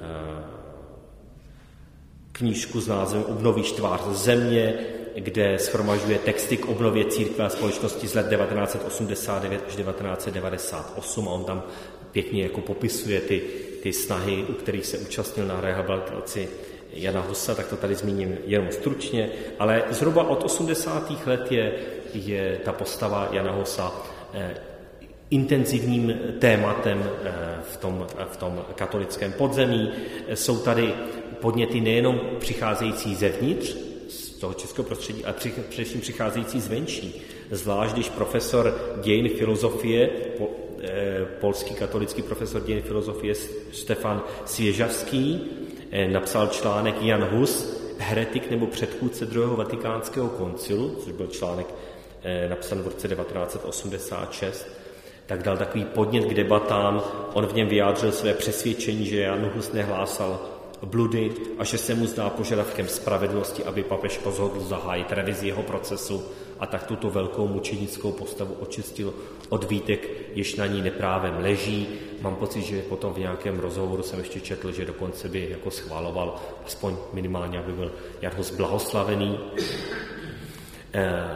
knížku s názvem Obnovíš tvář země, kde shromažďuje texty k obnově církve a společnosti z let devatenáct set osmdesát devět až devatenáct set devadesát osm a on tam pěkně jako popisuje ty, ty snahy, u kterých se účastnil na rehabilitaci Jana Husa, tak to tady zmíním jenom stručně, ale zhruba od osmdesátých let je, je ta postava Jana Husa intenzivním tématem v tom, v tom katolickém podzemí. Jsou tady podněty nejenom přicházející zevnitř, z toho českého prostředí, ale především přicházející zvenčí. Zvlášť, když profesor dějin filozofie, po, eh, polský katolický profesor dějin filozofie Stefan Svěžavský eh, napsal článek Jan Hus, heretik nebo předchůdce druhého vatikánského koncilu, což byl článek eh, napsan v roce devatenáct osmdesát šest, tak dal takový podnět k debatám. On v něm vyjádřil své přesvědčení, že Jan Hus nehlásal bludy a že se mu zdá požadavkem spravedlnosti, aby papež rozhodl zahájit revizi jeho procesu a tak tuto velkou mučenickou postavu očistil od výtek, jež na ní neprávem leží. Mám pocit, že potom v nějakém rozhovoru jsem ještě četl, že dokonce by jako schvaloval, aspoň minimálně, aby byl Jan Hus blahoslavený. Eh,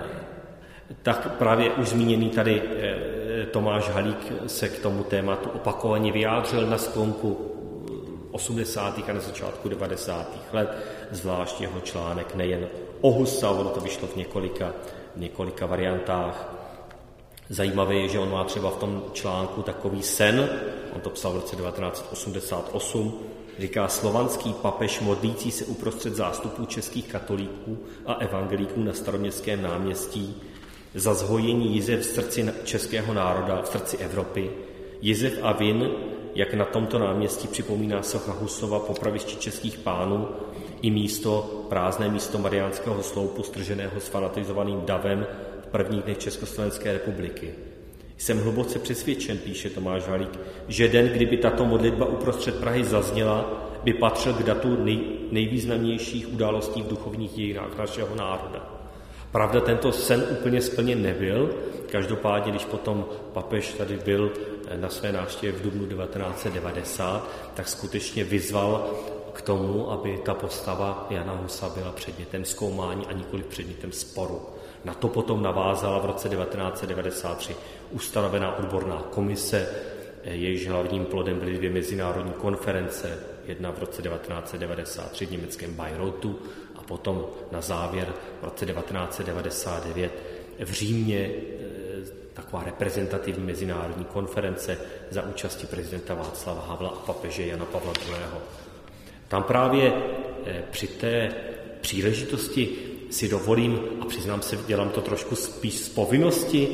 tak právě už zmíněný tady eh, Tomáš Halík se k tomu tématu opakovaně vyjádřil na sklonku osmdesátých a na začátku devadesátých let, zvlášť jeho článek nejen o Husa, ono to vyšlo v několika, v několika variantách. Zajímavé je, že on má třeba v tom článku takový sen, on to psal v roce devatenáct osmdesát osm, říká: slovanský papež modlící se uprostřed zástupů českých katolíků a evangelíků na Staroměstském náměstí za zhojení jizev v srdci českého národa, v srdci Evropy. Jizev a vin, jak na tomto náměstí připomíná socha Husova popravišti českých pánů, i místo, prázdné místo mariánského sloupu strženého s fanatizovaným davem v prvních dnech Československé republiky. Jsem hluboce přesvědčen, píše Tomáš Halík, že den, kdyby tato modlitba uprostřed Prahy zazněla, by patřil k datu nej, nejvýznamnějších událostí v duchovních dějinách našeho národa. Pravda, tento sen úplně splněn nebyl, každopádně, když potom papež tady byl na své návštěvě v dubnu devatenáct devadesát, tak skutečně vyzval k tomu, aby ta postava Jana Husa byla předmětem zkoumání a nikoli předmětem sporu. Na to potom navázala v roce devatenáct devadesát tři ustanovená odborná komise, jejíž hlavním plodem byly dvě mezinárodní konference, jedna v roce devatenáct devadesát tři v německém Bayreuthu a potom na závěr v roce devatenáct devadesát devět v Římě taková reprezentativní mezinárodní konference za účasti prezidenta Václava Havla a papeže Jana Pavla druhého. Tam právě při té příležitosti si dovolím, a přiznám se, dělám to trošku spíš z povinnosti,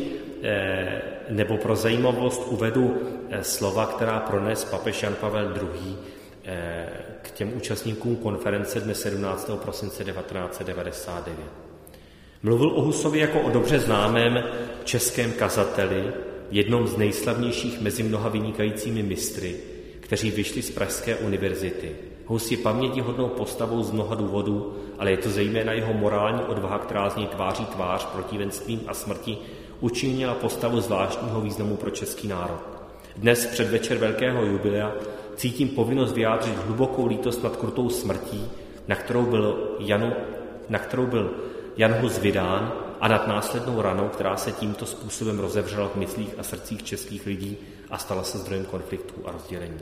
nebo pro zajímavost uvedu slova, která prones papež Jan Pavel druhý. k těm účastníkům konference dne sedmnáctého prosince devatenáct devadesát devět. Mluvil o Husovi jako o dobře známém českém kazateli, jednom z nejslavnějších mezi mnoha vynikajícími mistry, kteří vyšli z Pražské univerzity. Hus je pamětihodnou postavou z mnoha důvodů, ale je to zejména jeho morální odvaha, která z něj tváří tvář protivenstvím a smrti učinila postavu zvláštního významu pro český národ. Dnes, předvečer velkého jubilea, cítím povinnost vyjádřit hlubokou lítost nad krutou smrtí, na kterou byl, Janu, na kterou byl Jan Hus vydán, a nad následnou ranou, která se tímto způsobem rozevřela v myslích a srdcích českých lidí a stala se zdrojem konfliktů a rozdělení.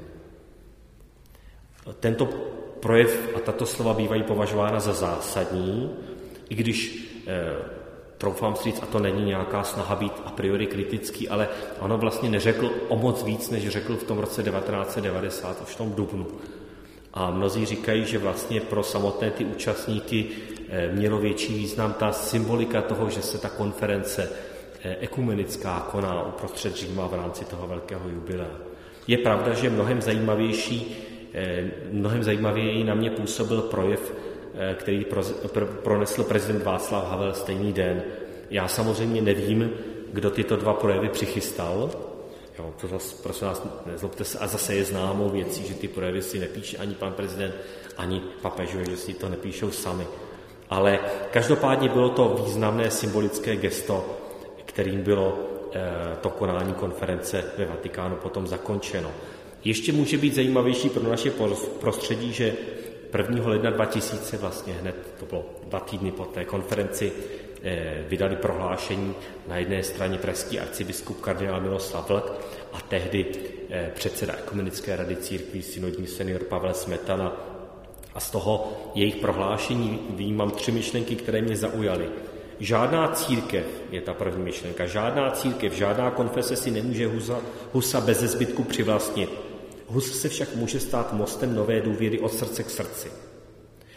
Tento projev a tato slova bývají považována za zásadní, i když eh, troufám si říct, a to není nějaká snaha být a priori kritický, ale ono vlastně neřekl o moc víc, než řekl v tom roce devatenáct devadesát, už v tom dubnu. A mnozí říkají, že vlastně pro samotné ty účastníky mělo větší význam ta symbolika toho, že se ta konference ekumenická koná uprostřed Říma v rámci toho velkého jubilea. Je pravda, že mnohem zajímavější, mnohem zajímavěji na mě působil projev, který pronesl prezident Václav Havel stejný den. Já samozřejmě nevím, kdo tyto dva projevy přichystal. Jo, to zase, prosím vás, nezlobte se, a zase je známou věcí, že ty projevy si nepíše ani pan prezident, ani papežové, že si to nepíšou sami. Ale každopádně bylo to významné symbolické gesto, kterým bylo eh, to konání konference ve Vatikánu potom zakončeno. Ještě může být zajímavější pro naše prostředí, že prvního ledna dva tisíce, vlastně hned, to bylo dva týdny po té konferenci, eh, vydali prohlášení na jedné straně pražský arcibiskup kardinál Miloslav Vlk a tehdy eh, předseda Ekumenické rady církví synodní senior Pavel Smetana. A z toho jejich prohlášení vyjímám tři myšlenky, které mě zaujaly. Žádná církev, je ta první myšlenka, žádná církev, žádná konfese si nemůže Husa, Husa beze zbytku přivlastnit. Hus se však může stát mostem nové důvěry od srdce k srdci.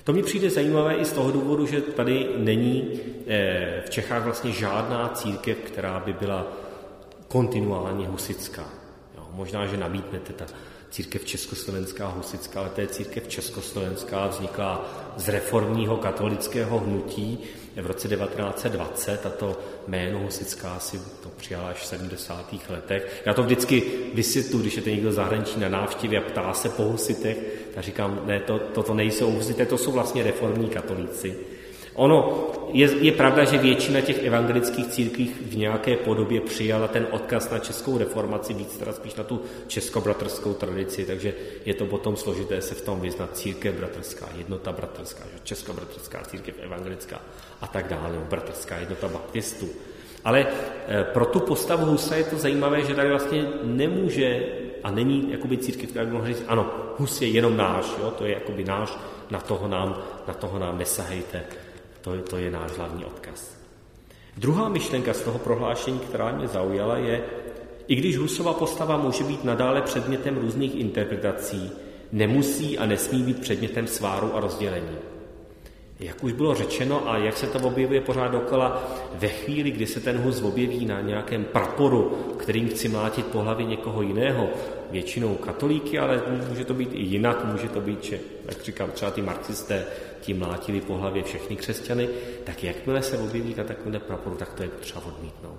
To mi přijde zajímavé i z toho důvodu, že tady není v Čechách vlastně žádná církev, která by byla kontinuálně husitská. Jo, možná, že namítnete ta církev československá husitská, ale to je církev československá, vznikla z reformního katolického hnutí v roce devatenáct set dvacet a to jméno husitská si to přijala až v sedmdesátých letech. Já to vždycky vysvětluji, když je to někdo zahraničí na návštěvě a ptá se po husitech, tak říkám, ne, to, toto nejsou husité, to jsou vlastně reformní katolíci. Ono je, je pravda, že většina těch evangelických církví v nějaké podobě přijala ten odkaz na českou reformaci, víc teda spíš na tu českobratrskou tradici, takže je to potom složité se v tom vyznat církev bratrská, jednota bratrská, českobratrská církev evangelická a tak dále, bratrská jednota baptistů. Ale pro tu postavu Husa je to zajímavé, že tady vlastně nemůže a není jakoby církev, která by mohla říct, ano, Hus je jenom náš, jo, to je jakoby náš, na toho nám, na toho nám nesahejte. To, to je náš hlavní odkaz. Druhá myšlenka z toho prohlášení, která mě zaujala, je, i když Husova postava může být nadále předmětem různých interpretací, nemusí a nesmí být předmětem sváru a rozdělení. Jak už bylo řečeno a jak se to objevuje pořád dokola, ve chvíli, kdy se ten Hus objeví na nějakém praporu, kterým chci mlátit po hlavě někoho jiného, většinou katolíky, ale může to být i jinak, může to být, že, jak říkám, třeba ty marxisté tím mlátili po hlavě všechny křesťany, tak jakmile se objeví na takovém praporu, tak to je potřeba odmítnout.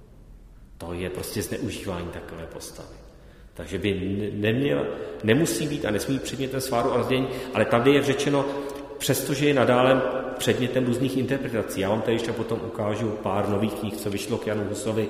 To je prostě zneužívání takové postavy. Takže by neměl, nemusí být a nesmí předmětem sváru a rozdělení, ale tady je řečeno, přestože je nadále předmětem různých interpretací. Já vám tady ještě potom ukážu pár nových knih, co vyšlo k Janu Husovi.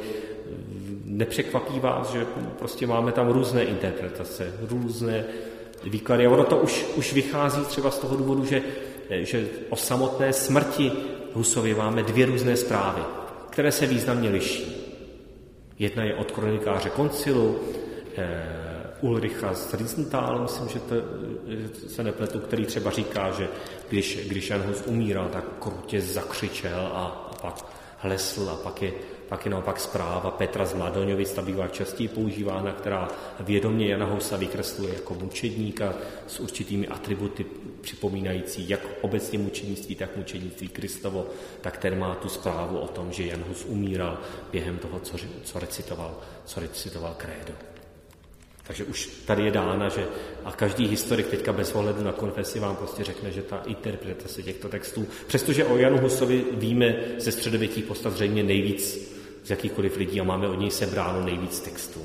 Nepřekvapí vás, že prostě máme tam různé interpretace, různé výklady. A ono to už, už vychází třeba z toho důvodu, že, že o samotné smrti Husovy máme dvě různé zprávy, které se významně liší. Jedna je od kronikáře koncilu, eh, Ulricha z Riesenthalu, myslím, že to že se nepletu, který třeba říká, že když, když Jan Hus umíral, tak krutě zakřičel a, a pak hlesl a pak je, pak je naopak zpráva Petra z Mladoňovic, ta bývá častěji používána, která vědomě Jana Husa vykresluje jako mučedníka s určitými atributy připomínající jak obecně mučednictví, tak mučednictví Kristovo, tak ten má tu zprávu o tom, že Jan Hus umíral během toho, co, co recitoval, co recitoval krédo. Takže už tady je dána, že a každý historik teďka bez ohledu na konfesi vám prostě řekne, že ta interpretace těchto textů, přestože o Janu Husovi víme ze středověkých postav zřejmě nejvíc z jakýchkoliv lidí a máme od něj sebráno nejvíc textů.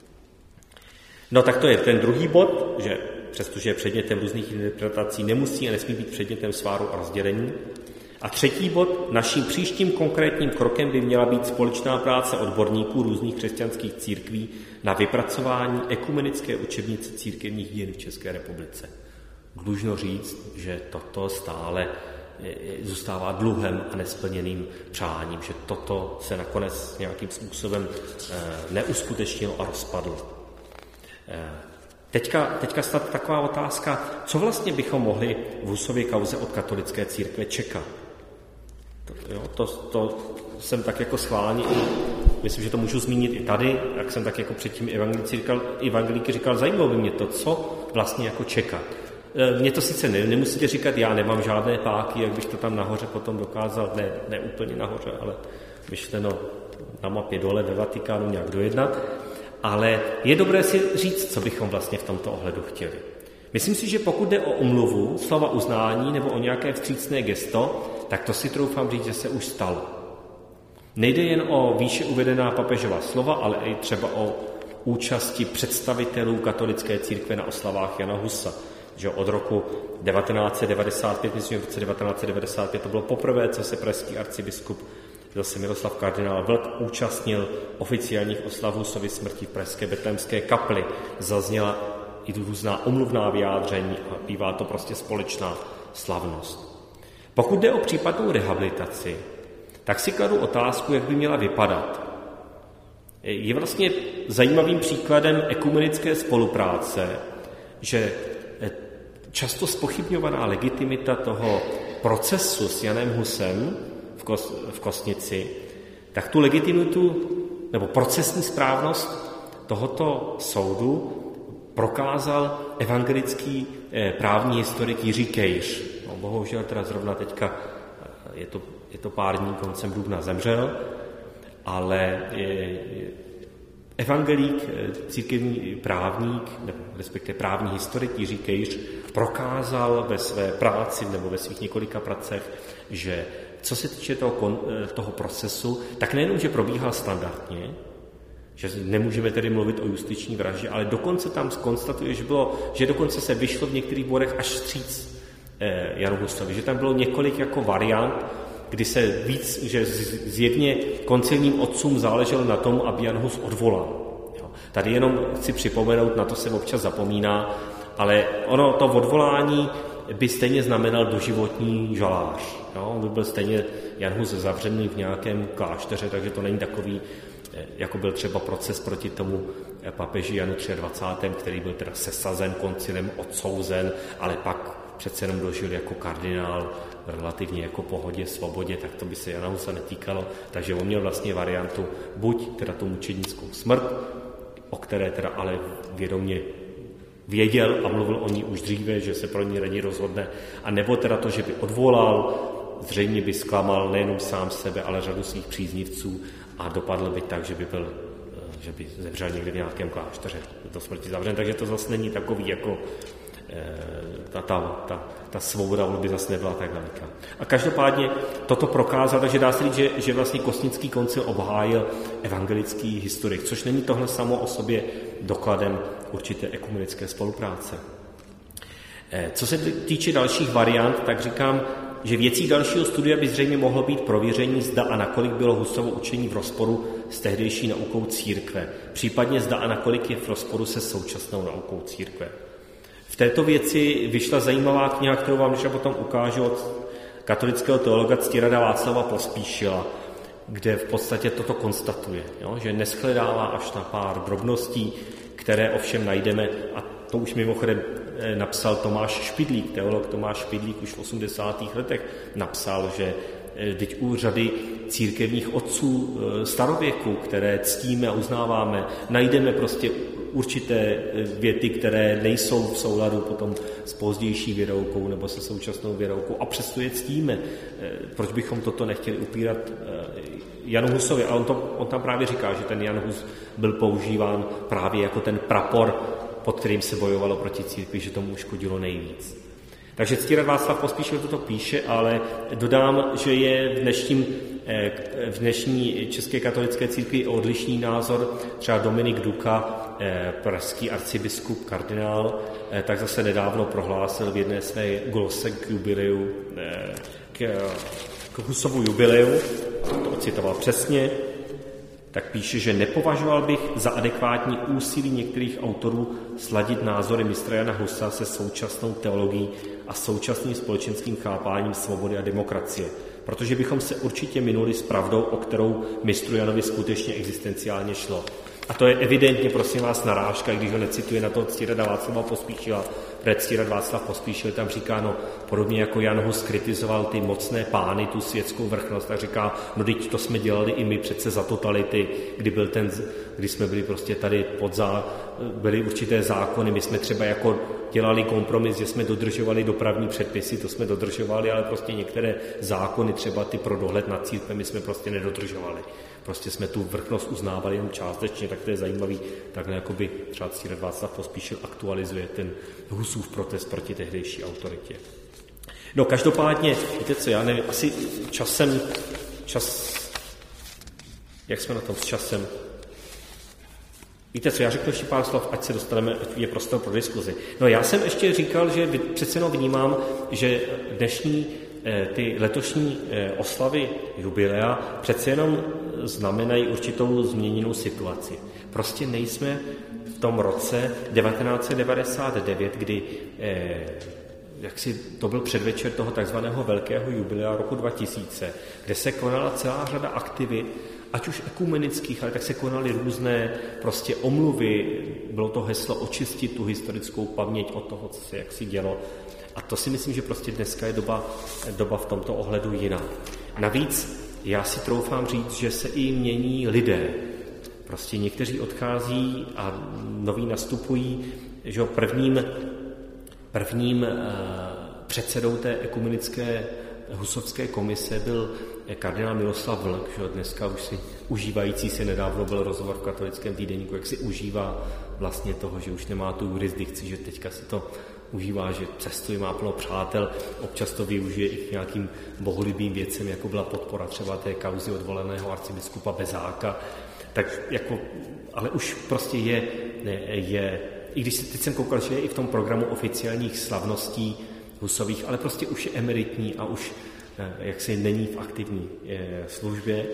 No tak to je ten druhý bod, že přestože je předmětem různých interpretací, nemusí a nesmí být předmětem sváru a rozdělení. A třetí bod, naším příštím konkrétním krokem by měla být společná práce odborníků různých křesťanských církví na vypracování ekumenické učebnice církevních dějin v České republice. Dlužno říct, že toto stále zůstává dluhem a nesplněným přáním, že toto se nakonec nějakým způsobem neuskutečnilo a rozpadlo. Teďka, teďka snad taková otázka, co vlastně bychom mohli v Husově kauze od katolické církve čekat? To, jo, to, to jsem tak jako schválně, myslím, že to můžu zmínit i tady, jak jsem tak jako předtím říkal, evangelíky říkal, zajímalo by mě to, co vlastně jako čekat. Mně to sice ne, nemusíte říkat, já nemám žádné páky, jak bych to tam nahoře potom dokázal, ne, ne úplně nahoře, ale myšleno na mapě dole ve Vatikánu nějak dojednat, ale je dobré si říct, co bychom vlastně v tomto ohledu chtěli. Myslím si, že pokud jde o omluvu, slova uznání nebo o nějaké vstřícné gesto, tak to si troufám říct, že se už stalo. Nejde jen o výše uvedená papežova slova, ale i třeba o účasti představitelů katolické církve na oslavách Jana Husa. Že od roku devatenáct set devadesát pět, myslím, v roce devatenáct set devadesát pět to bylo poprvé, co se pražský arcibiskup zase Miroslav kardinál Vlk účastnil oficiálních oslav Husovy smrti v pražské betlémské kapli. Zazněla i různá omluvná vyjádření a bývá to prostě společná slavnost. Pokud jde o případnou rehabilitaci, tak si kladu otázku, jak by měla vypadat. Je vlastně zajímavým příkladem ekumenické spolupráce, že často zpochybňovaná legitimita toho procesu s Janem Husem v, Kos, v Kosnici, tak tu legitimitu nebo procesní správnost tohoto soudu prokázal evangelický eh, právní historik Jiří Kejř. No, bohužel teda zrovna teďka, je to, je to pár dní, koncem dubna zemřel, ale je, je evangelík, církevní právník, nebo respektive právní historik Jiří Kejř prokázal ve své práci nebo ve svých několika pracech, že co se týče toho, toho procesu, tak nejenom, že probíhal standardně, že nemůžeme tedy mluvit o justiční vraždě, ale dokonce tam konstatuje, že, bylo, že dokonce se vyšlo v některých bodech až vstříc eh, Janu Husovi, že tam bylo několik jako variant, kdy se víc, že zjevně koncilním otcům záleželo na tom, aby Jan Hus odvolal. Jo. Tady jenom chci připomenout, na to se občas zapomíná, ale ono to odvolání by stejně znamenal doživotní žalář. Jo. On by byl stejně Jan Hus zavřený v nějakém klášteře, takže to není takový, jako byl třeba proces proti tomu papeži Janu dvacátému třetímu, který byl teda sesazen koncilem, odsouzen, ale pak přece jenom dožil jako kardinál relativně jako pohodě, svobodě, tak to by se Jana Husa netýkalo. Takže on měl vlastně variantu buď teda tu mučednickou smrt, o které teda ale vědomě věděl a mluvil o ní už dříve, že se pro ní raději rozhodne, a nebo teda to, že by odvolal, zřejmě by zklamal nejenom sám sebe, ale řadu svých příznivců a dopadl by tak, že by byl, že by zemřel někde v nějakém klášteře do smrti zavřen. Takže to zase není takový jako ta, ta, ta, ta svoboda by zase nebyla tak veliká. A každopádně toto prokázal, takže dá se říct, že, že vlastně Kostnický koncil obhájil evangelický historik, což není tohle samo o sobě dokladem určité ekumenické spolupráce. Co se týče dalších variant, tak říkám, že věcí dalšího studia by zřejmě mohlo být prověření, zda a nakolik bylo Husovo učení v rozporu s tehdejší naukou církve, případně zda a nakolik je v rozporu se současnou naukou církve. V této věci vyšla zajímavá kniha, kterou vám ještě potom ukážu, od katolického teologa Ctirada Václava Pospíšila, kde v podstatě toto konstatuje, jo, že neshledává až na pár drobností, které ovšem najdeme, a to už mimochodem napsal Tomáš Špidlík, teolog Tomáš Špidlík už v osmdesátých letech napsal, že teď u řady církevních otců starověku, které ctíme a uznáváme, najdeme prostě určité věty, které nejsou v souladu potom s pozdější věroukou nebo se současnou věroukou, a přesto je ctíme. Proč bychom toto nechtěli upírat Janu Husovi? A on, to, on tam právě říká, že ten Jan Hus byl používán právě jako ten prapor, pod kterým se bojovalo proti církvi, že tomu uškodilo nejvíc. Takže Ctirad Václav Pospíšil toto píše, ale dodám, že je v, dnešním, v dnešní české katolické církvi odlišný názor. Třeba Dominik Duka, pražský arcibiskup, kardinál, tak zase nedávno prohlásil v jedné své glose k jubileu, k, k Husovu jubileu, to ocitoval přesně, tak píše, že nepovažoval bych za adekvátní úsilí některých autorů sladit názory mistra Jana Husa se současnou teologií a současným společenským chápáním svobody a demokracie, protože bychom se určitě minuli s pravdou, o kterou mistru Janovi skutečně existenciálně šlo. A to je evidentně, prosím vás, narážka, když ho necituje na to Ctirada Václava Pospíšila. Protože Ctirad Václav Pospíšil tam říká, no podobně jako Jan Hus kritizoval ty mocné pány, tu světskou vrchnost, tak říká, no teď to jsme dělali i my přece za totality, kdy, byl ten, kdy jsme byli prostě tady pod zá, byly určité zákony, my jsme třeba jako dělali kompromis, že jsme dodržovali dopravní předpisy, to jsme dodržovali, ale prostě některé zákony, třeba ty pro dohled nad církvemi, jsme prostě nedodržovali. Prostě jsme tu vrchnost uznávali jen částečně, tak to je zajímavý. Takhle jakoby třeba Ctirad Václav Pospíšil aktualizuje ten Husův protest proti tehdejší autoritě. No každopádně, víte co, já nevím, asi časem, čas, jak jsme na tom s časem? Víte co, já řeknu ještě pár slov, ať se dostaneme, ať je prostor pro diskuzi. No já jsem ještě říkal, že přece jenom vnímám, že dnešní ty letošní oslavy jubilea přece jenom znamenají určitou změněnou situaci. Prostě nejsme v tom roce devatenáct set devadesát devět, kdy jak si to byl předvečer toho takzvaného velkého jubilea roku dva tisíce, kde se konala celá řada aktivit, ať už ekumenických, ale tak se konaly různé prostě omluvy, bylo to heslo očistit tu historickou paměť od toho, co se jaksi dělo. A to si myslím, že prostě dneska je doba, doba v tomto ohledu jiná. Navíc já si troufám říct, že se i mění lidé. Prostě někteří odchází a noví nastupují, že prvním, prvním předsedou té ekumenické husovské komise byl kardinál Miloslav Vlk, že dneska už si užívající si nedávno byl rozhovor v katolickém týdeníku, jak si užívá vlastně toho, že už nemá tu jurisdikci, že teďka si to užívá, že cestuje, má plno přátel, občas to využije i k nějakým bohulibým věcem, jako byla podpora třeba té kauzy odvoleného arcibiskupa Bezáka. Tak jako, ale už prostě je, je i když se teď jsem koukal, že je i v tom programu oficiálních slavností Husových, ale prostě už je emeritní a už jaksi není v aktivní službě.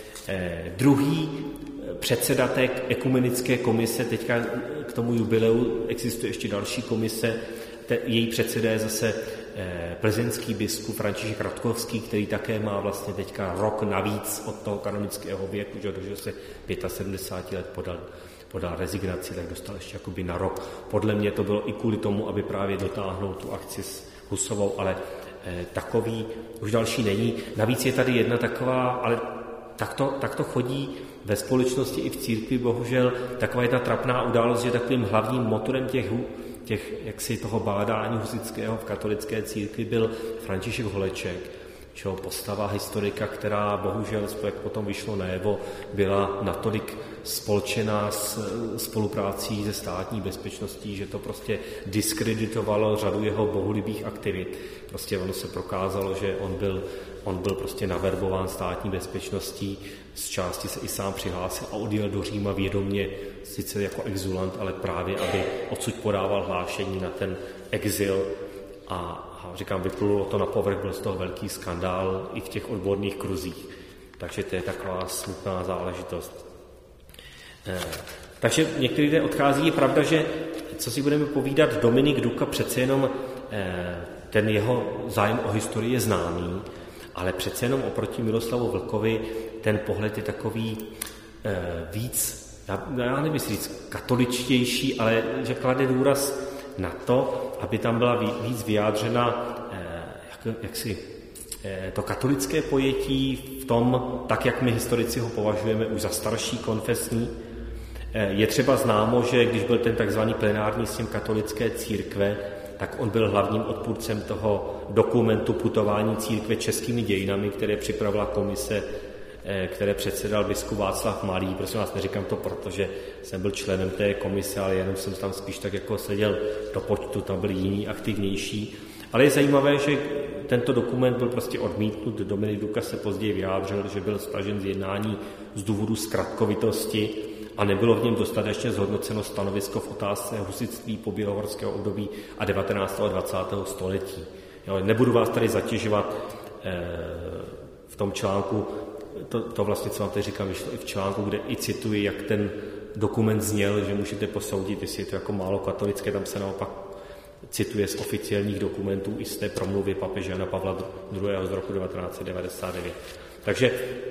Druhý předseda té ekumenické komise, teďka k tomu jubileu existuje ještě další komise, te, její předseda je zase plzeňský biskup František Ratkovský, který také má vlastně teďka rok navíc od toho kanonického věku, že dožil se sedmdesáti pěti let, podal, podal rezignaci, tak dostal ještě jakoby na rok. Podle mě to bylo i kvůli tomu, aby právě dotáhnul tu akci s Husovou, ale eh, takový už další není. Navíc je tady jedna taková, ale tak to, tak to chodí ve společnosti i v církvi, bohužel, taková jedna trapná událost, že takovým hlavním motorem těch, těch jaksi toho bádání husického v katolické církvi byl František Holeček, čo postava historika, která bohužel, jak potom vyšlo najevo, byla natolik spolčená s spoluprácí se státní bezpečností, že to prostě diskreditovalo řadu jeho bohulibých aktivit. Prostě ono se prokázalo, že on byl, on byl prostě naverbován státní bezpečností, z části se i sám přihlásil a odjel do Říma vědomě, sice jako exulant, ale právě, aby odsud podával hlášení na ten exil. A A říkám, vyplulo to na povrch, byl z toho velký skandál i v těch odborných kruzích. Takže to je taková smutná záležitost. Eh, takže některý lidé odchází. Je pravda, že, co si budeme povídat, Dominik Duka přece jenom eh, ten jeho zájem o historii je známý, ale přece jenom oproti Miloslavu Vlkovi ten pohled je takový eh, víc, já, já nevím, říct katoličtější, ale že klade důraz na to, aby tam byla víc vyjádřena jak, jak si, to katolické pojetí v tom, tak jak my historici ho považujeme už za starší konfesní. Je třeba známo, že když byl ten takzvaný plenární sněm katolické církve, tak on byl hlavním odpůrcem toho dokumentu putování církve českými dějinami, které připravila komise, které předsedal biskup Václav Malý. Prosím vás, neříkám to, protože jsem byl členem té komise, ale jenom jsem tam spíš tak jako seděl do počtu, tam byli jiní aktivnější. Ale je zajímavé, že tento dokument byl prostě odmítnut. Dominik Duka se později vyjádřil, že byl stažen z jednání z důvodu zkratkovitosti a nebylo v něm dostatečně zhodnoceno stanovisko v otázce husitství pobělohorského období a devatenáctého a dvacátého století. Jo, nebudu vás tady zatěžovat eh, v tom článku. To, to vlastně, co vám teď říkám, vyšlo i v článku, kde i cituji, jak ten dokument zněl, že můžete posoudit, jestli je to jako málo katolické, tam se naopak cituje z oficiálních dokumentů i z té promluvy papeže Jana Pavla druhého. z roku devatenáct set devadesát devět. Takže,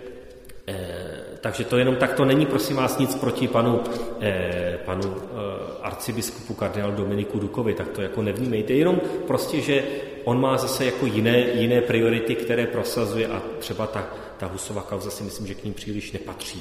eh, takže to jenom tak, to není, prosím vás, nic proti panu, eh, panu eh, arcibiskupu kardinálu Dominiku Dukovi, tak to jako nevnímejte, jenom prostě, že on má zase jako jiné, jiné priority, které prosazuje a třeba ta Ta Husova kauza si myslím, že k ním příliš nepatří.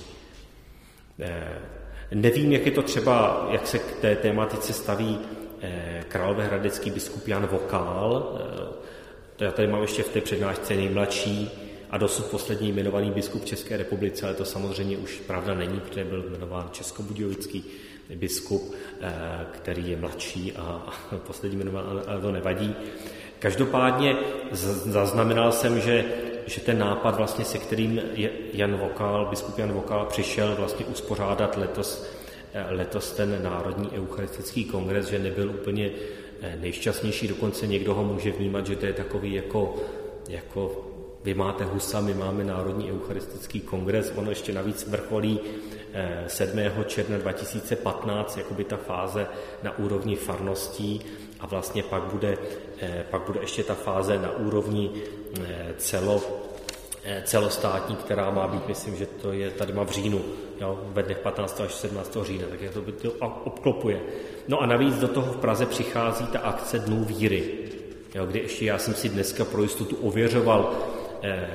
Eh, nevím, jak je to třeba, jak se k té tématice staví eh, královéhradecký biskup Jan Vokál. Eh, to já tady mám ještě v té přednášce nejmladší a dosud poslední jmenovaný biskup v České republice, ale to samozřejmě už pravda není, protože byl jmenován českobudějovický biskup, eh, který je mladší a, a poslední jmenován, ale to nevadí. Každopádně zaznamenal jsem, že že ten nápad, vlastně, se kterým Jan Vokál, biskup Jan Vokál přišel vlastně uspořádat letos, letos ten Národní eucharistický kongres, že nebyl úplně nejšťastnější, dokonce někdo ho může vnímat, že to je takový jako, jako vy máte Husa, my máme Národní eucharistický kongres, ono ještě navíc vrcholí sedmého června dva tisíce patnáct, jakoby ta fáze na úrovni farností a vlastně pak bude, pak bude ještě ta fáze na úrovni celo, celostátní, která má být, myslím, že to je, tady má v říjnu, jo, ve dnech patnáctého až sedmnáctého října, tak jak to, to obklopuje. No a navíc do toho v Praze přichází ta akce Dnů víry, jo, kdy ještě já jsem si dneska pro jistotu ověřoval eh,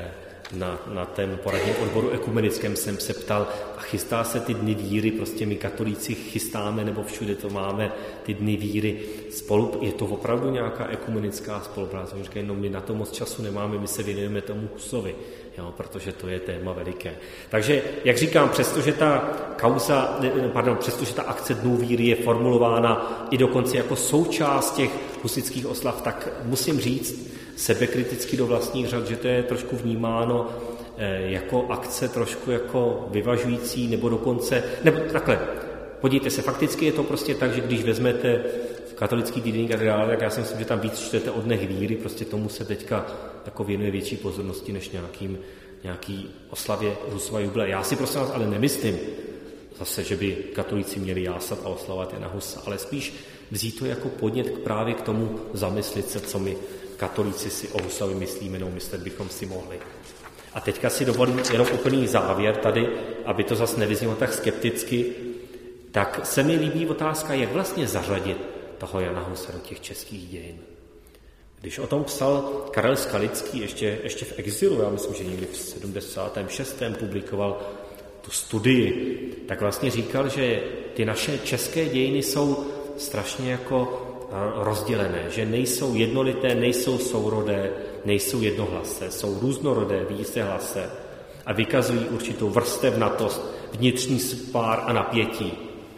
na, na ten poradním odboru ekumenickém jsem se ptal, a chystá se ty dny víry, prostě my katolíci chystáme, nebo všude to máme, ty dny víry spolu, je to opravdu nějaká ekumenická spolupráce? Oni říkají, no my na to moc času nemáme, my se věnujeme tomu Husovi, jo, protože to je téma veliké. Takže, jak říkám, přestože ta kauza, pardon, přestože ta akce dnů víry je formulována i dokonce jako součást těch husických oslav, tak musím říct sebekriticky do vlastních řad, že to je trošku vnímáno jako akce trošku jako vyvažující, nebo dokonce, nebo takhle, podívejte se, fakticky je to prostě tak, že když vezmete v katolický týdeník a tak dále, tak já si myslím, že tam víc čtete o dnech víry, prostě tomu se teďka jako věnuje větší pozornosti než nějakým, nějaký oslavě Husova jubilea. Já si prosím vás ale nemyslím zase, že by katolíci měli jásat a oslavovat Jana Husa, ale spíš vzít to jako podnět k právě k tomu zamyslit se, co my katolíci si o Husovi myslíme, nebo myslet bychom si mohli. A teďka si dovolím jenom úplný závěr tady, aby to zase nevyznělo tak skepticky, tak se mi líbí otázka, jak vlastně zařadit toho Jana Husa do těch českých dějin. Když o tom psal Karel Skalický ještě, ještě v exilu, já myslím, že někdy v sedmdesátém šestém publikoval tu studii, tak vlastně říkal, že ty naše české dějiny jsou strašně jako rozdělené, že nejsou jednolité, nejsou sourodé, nejsou jednohlasé, jsou různorodé, vícehlasé a vykazují určitou vrstevnatost, vnitřní spár a napětí.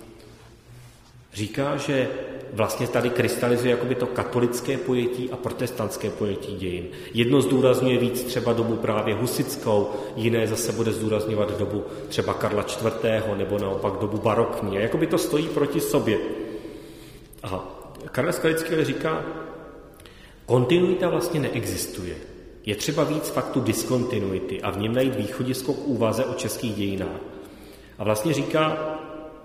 Říká, že vlastně tady krystalizuje jakoby to katolické pojetí a protestantské pojetí dějin. Jedno zdůrazňuje víc třeba dobu právě husitskou, jiné zase bude zdůrazňovat dobu třeba Karla čtvrtého nebo naopak dobu barokní. A jakoby to stojí proti sobě. Aha. Karel Skalický ale říká, kontinuita vlastně neexistuje. Je třeba víc faktu diskontinuity a v něm najít východisko k úvaze o českých dějinách. A vlastně říká,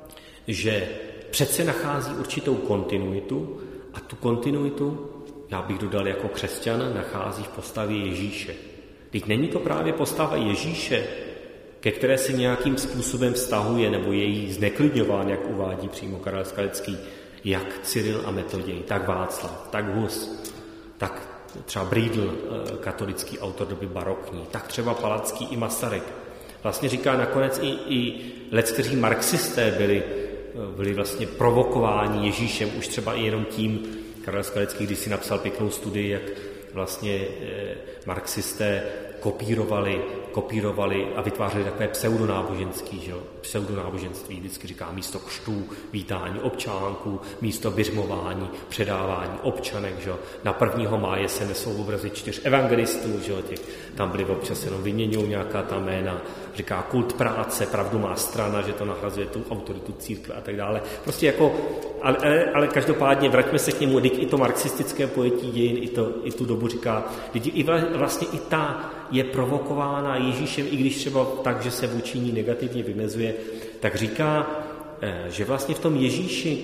že přece nachází určitou kontinuitu a tu kontinuitu, já bych dodal jako křesťan, nachází v postavě Ježíše. Teď není to právě postava Ježíše, ke které se nějakým způsobem vztahuje nebo je jí zneklidňován, jak uvádí přímo Karel Skalický, jak Cyril a Metoděj, tak Václav, tak Hus, tak třeba Brýdl, katolický autor doby barokní, tak třeba Palacký i Masaryk. Vlastně říká nakonec i, i leckteří marxisté byli, byli vlastně provokováni Ježíšem, už třeba i jenom tím, Karel Skalický, když si napsal pěknou studii, jak vlastně eh, marxisté kopírovali, kopírovali a vytvářeli takové pseudonáboženství, že jo? Pseudonáboženství, vždycky říká místo křtů, vítání občánků, místo biřmování, předávání občanek, že jo? Na prvního máje se nesou obrazy čtyř evangelistů, že jo? Těch, tam byly občas jenom vyměňují nějaká ta jména, říká kult práce, pravdu má strana, že to nahrazuje tu autoritu církve a tak dále. Prostě jako, ale, ale, ale každopádně vraťme se k němu, i to marxistické pojetí dějin, i, to, i tu dobu říká, i vlastně i ta je provokována Ježíšem, i když třeba tak, že se vůči ní negativně vymezuje, tak říká, že vlastně v tom Ježíši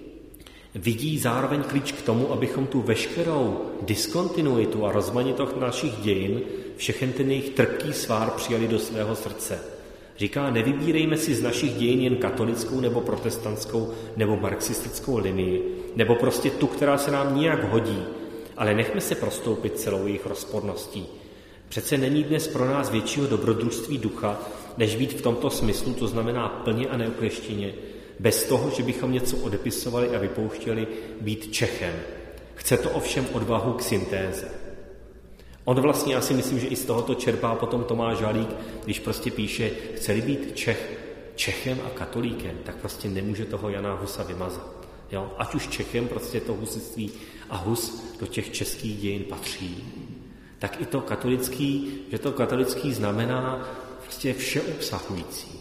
vidí zároveň klíč k tomu, abychom tu veškerou diskontinuitu a rozmanitost našich dějin, všechen ten jejich trpký svár přijali do svého srdce. Říká, nevybírejme si z našich dějin jen katolickou nebo protestantskou nebo marxistickou linii, nebo prostě tu, která se nám nijak hodí, ale nechme se prostoupit celou jejich rozporností. Přece není dnes pro nás většího dobrodružství ducha, než být v tomto smyslu, to znamená plně a neukleštěně, bez toho, že bychom něco odepisovali a vypouštěli, být Čechem. Chce to ovšem odvahu k syntéze. On vlastně, já si myslím, že i z tohoto čerpá potom Tomáš Halík, když prostě píše, chce-li být Čech, Čechem a katolíkem, tak prostě nemůže toho Jana Husa vymazat. Jo? Ať už Čechem, prostě to husitství a Hus do těch českých dějin patří, tak i to katolický, že to katolický znamená prostě všeobsahující.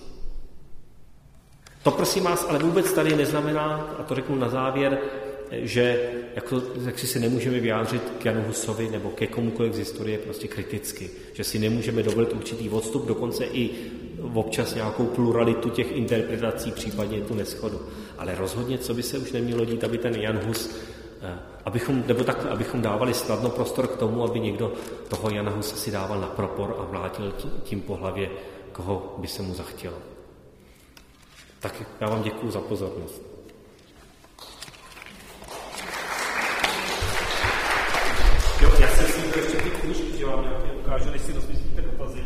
To prosím vás, ale vůbec tady neznamená, a to řeknu na závěr, že jako, jak si se nemůžeme vyjádřit k Janu Husovi nebo ke komukoliv z historie prostě kriticky, že si nemůžeme dovolit určitý odstup, dokonce i občas nějakou pluralitu těch interpretací, případně tu neschodu. Ale rozhodně, co by se už nemělo dít, aby ten Jan Hus, abychom, nebo tak, abychom dávali snadno prostor k tomu, aby někdo toho Jana Husa si dával na propor a mlátil tím po hlavě, koho by se mu zachtělo. Tak já vám děkuju za pozornost. Jo, já jsem si ještě ty knížky, že vám nějaké ukážu, než si rozmyslíte dotaz. dotazy.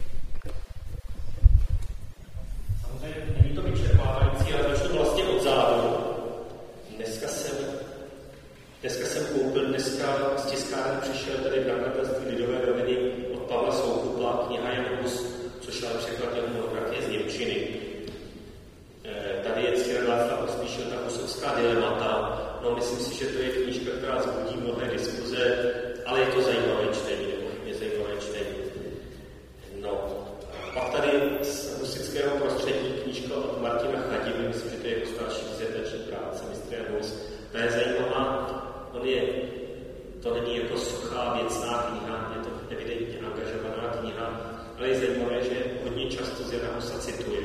Samozřejmě není to vyčerpávající, ale začnu vlastně od zádu. Dneska jsem, dneska jsem koupil, dneska z tiskárny přišel tady v nakladatelství Lidové noviny od Pavla Soukupla kniha Jan Hus, což je překlad jeho monografie z němčiny. Tady je Cyril Václav Pospíšil, ta husovská dilemata. No, myslím si, že to je knížka, která vzbudí mnohé diskuze, ale je to zajímavé čtení, nebo je zajímavé čtení. No, pak tady z husického prostředí knížka od Martina Chadivy, myslím, že to je jeho starší dizertační práce, mistr Jan Hus. Ta je zajímavá, on je, to není jako suchá věcná kniha, je to evidentně angažovaná kniha, ale je zajímavé, že hodně často z Jana Husa cituje.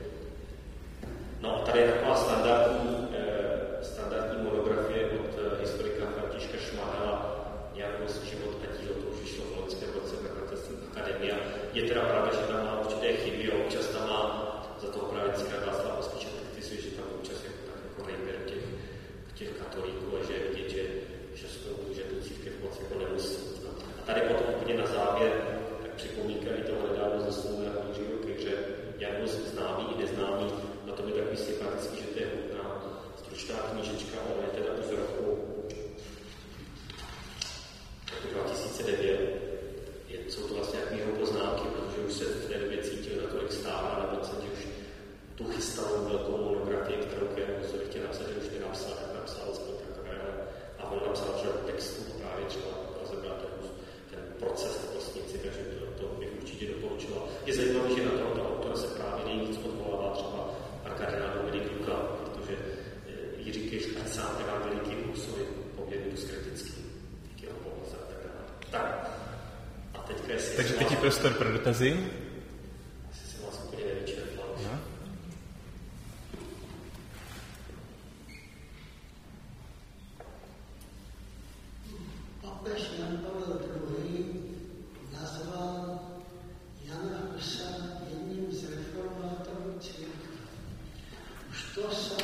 No a tady je taková standardní, eh, standardní monografie od eh, historika Františka Šmahela, nějakou život a dílo, to už vyšlo v loňském roce v nakladatelství Akademia. Je teda pravda, že tam má určité chyby a občas tam má za toho právě Cyril Václav Pospíšil kritizuje, že tam občas je tak jako rejber těch, těch katolíků a že je vidět, že, že, že tu církev moc jako nemusí. No. A tady potom úplně na závěr tak připomínka i toho nedávno zesnulého Jiřího Kejře, Jan Hus známý i neznámý. No to mi takový sympatický, že to je hudná stručná knížečka, ale je teda už z roku dva tisíce devět. Je, jsou to vlastně nějaké jeho poznámky, protože už se v té době cítil natolik stává, nebo že už tu chystanou velkou monografii, kterou Jan Hus chtěl napsat, že už nenapsal, tak napsal aspoň takové, a on napsal řadu textů právě třeba rozebrat ten proces v Kostnici, takže to, to bych určitě doporučila. Je zajímavé, že na tohoto autora se právě nejvíc odvolává třeba kardinál Dominik Duka, protože Jiří Kejř ať sám teda veliký Husovi poměrně dost kritický. Díky jeho pomoci a tak dále. Tak. A teďka jestli... Takže teď je prostor pro dotazy. Asi jsem vás úplně nevyčerpal. No. Papež Jan Pavel druhý. nazval Jana Husa jedním z reformátorů církve. Už to samo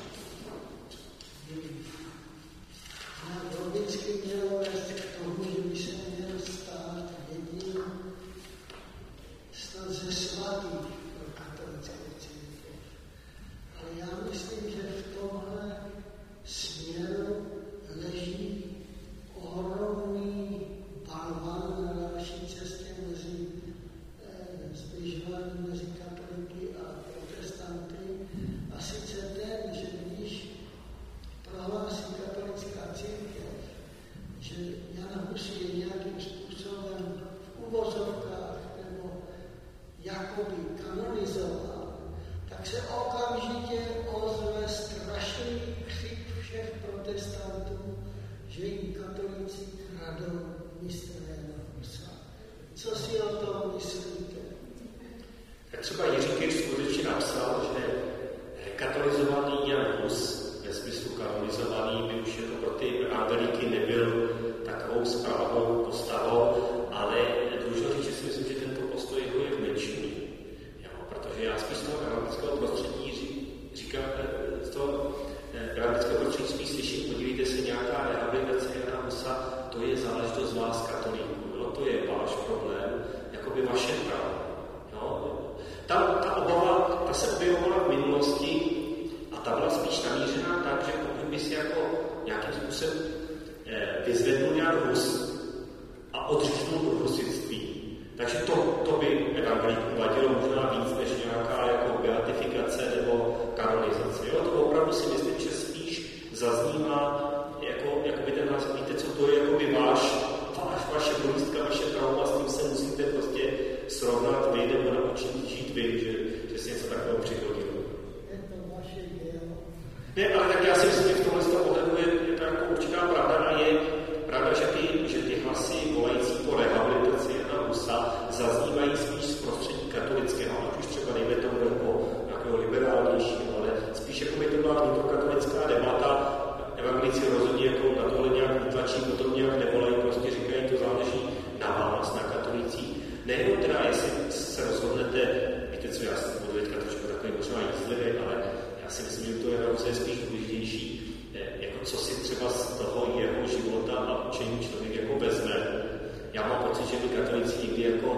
by logicky mělo vést k tomu, že by se měl stát jedním snad ze svatých pro katolickou církev. Ale já myslím, že v tomhle směru leží ohromný balvan na další cestě mezi eh, zbližováním mezi katoliky a protestanty. A sice ten, že když prohlásí katolická církev, že Jan Hus je nějakým způsobem v uvozovkách nebo jakoby kanonizoval, tak se okamžitě ozve strašný křik všech protestantů, že jim katolíci kradou mistra Jana Husa. Co si o tom myslíte? Tak třeba Jiří Kejř skutečně napsal, že katolizovaný Jan Hus, ve smyslu kanonizovaný, by už jako pro ty evangelíky nebyl takovou správnou postavou, ale dlužno říct, že si myslím, že tento postoj jeho je v menšině. Protože já spíš z toho evangelického prostředí říkám, z toho evangelického prostředí spíš slyším, podívejte se, nějaká rehabilitace Jana Husa, to je záležitost vás katolíků, no, to je váš problém, jakoby vaše právo. No. Ta, ta obava, ta se objevovala v minulosti a ta byla spíš namířená tak, že pokud by si jako nějakým způsobem eh, vyzvednul Jan Hus a odřišnul husitství, takže to, to by evangelíkům vadilo možná víc než nějaká jako beatifikace nebo kanonizace. Jo? To opravdu si myslím, že spíš zaznívá jako, jakoby ten hlas, víte, co to je jakoby váš, váš, vaše bolístka, vaše trauma, s tím se musíte prostě srovnat, vy nebo naučit žít vy, že, že si něco takového přihodilo. Je to vaše dělo. Ne, ale tak já si myslím, že v tomhle ohledu je, je to jako určitá pravda a je pravda, že ty, že ty hlasy volající po rehabilitaci Jana Husa zaznívají spíš z prostředí katolického, ať už třeba dejme tomu jako nějakého liberálnějšího, ale spíš jako by to byla vnitrokatolická debata. Evangelici rozhodně jako na tohle nějak vytlačí, potom nějak nevolají, prostě říkají, to záleží na vás, na katolicích. Nejenom teda, jestli se rozhodnete, víte co, já si budu teďka trošku takový možná jízlivý, ale já si myslím, že to je naozaj spíš důležitější, jako co si třeba z toho jeho života a učení člověk jako vezme. Já mám pocit, že by katolíci někdy jako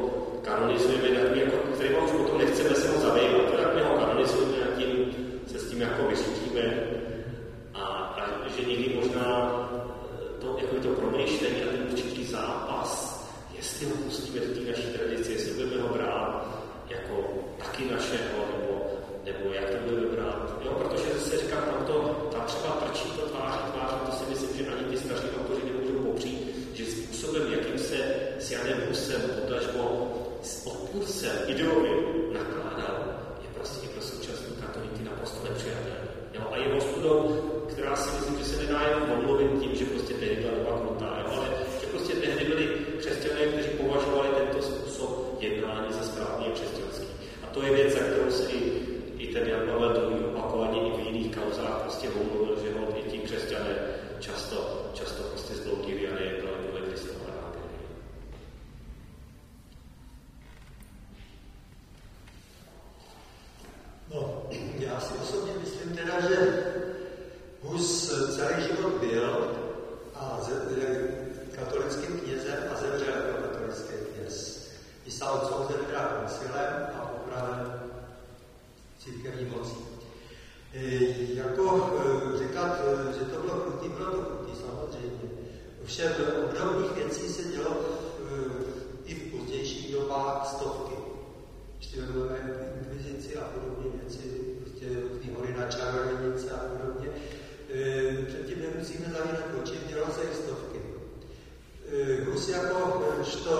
kanonizujeme, jako, kterýma už potom nechceme se ho zabývat, tak my ho kanonizujeme a tím se s tím jako vyřítíme. A, a že někdy možná to, jako to promýšlení a ten určitý zápas, jestli ho pustíme do té naší tradice, jestli budeme ho brát jako taky našeho, nebo, nebo jak to budeme brát. Jo, protože zase říkám, tam, to, tam třeba trčí to tváří tváří, to si myslím, že ani ty starší autoři nemůžou popřít, že způsobem, jakým se s Janem Husem, potažmo s odpůrcem ideově nakládal, je prostě pro současní katolíky naprosto nepřijatelný. A je ostudou, která si myslím, že se nedá jen omluvit tím, že prostě tehdy byla doba krutá, ale že prostě tehdy byli křesťané, kteří považovali tento způsob jednání za správně křesťanský. A to je věc, za kterou se i, i ten Jan Pavel druhý. opakovaně i v jiných kauzách prostě omluvil, že ho i ti křesťané často, často prostě zbloudili a nejednali podle Kristova evangelia. No, já si osobně myslím teda, že Hus celý život byl a katolickým knězem a zemřel jako katolický kněz. I se odsouzen teda koncilem a popraven církevní mocí. E, jako e, říkat, že to bylo krutý, bylo to krutý, samozřejmě. Ovšem obdobných věcí se dělo e, i v pozdějších dobách stovky. Ještě vezmeme inkvizici a podobné věci, prostě ty hory na čarodějnice a podobně. E, předtím nemusíme zavírat oči, dělo se i stovky. E, Hus jako što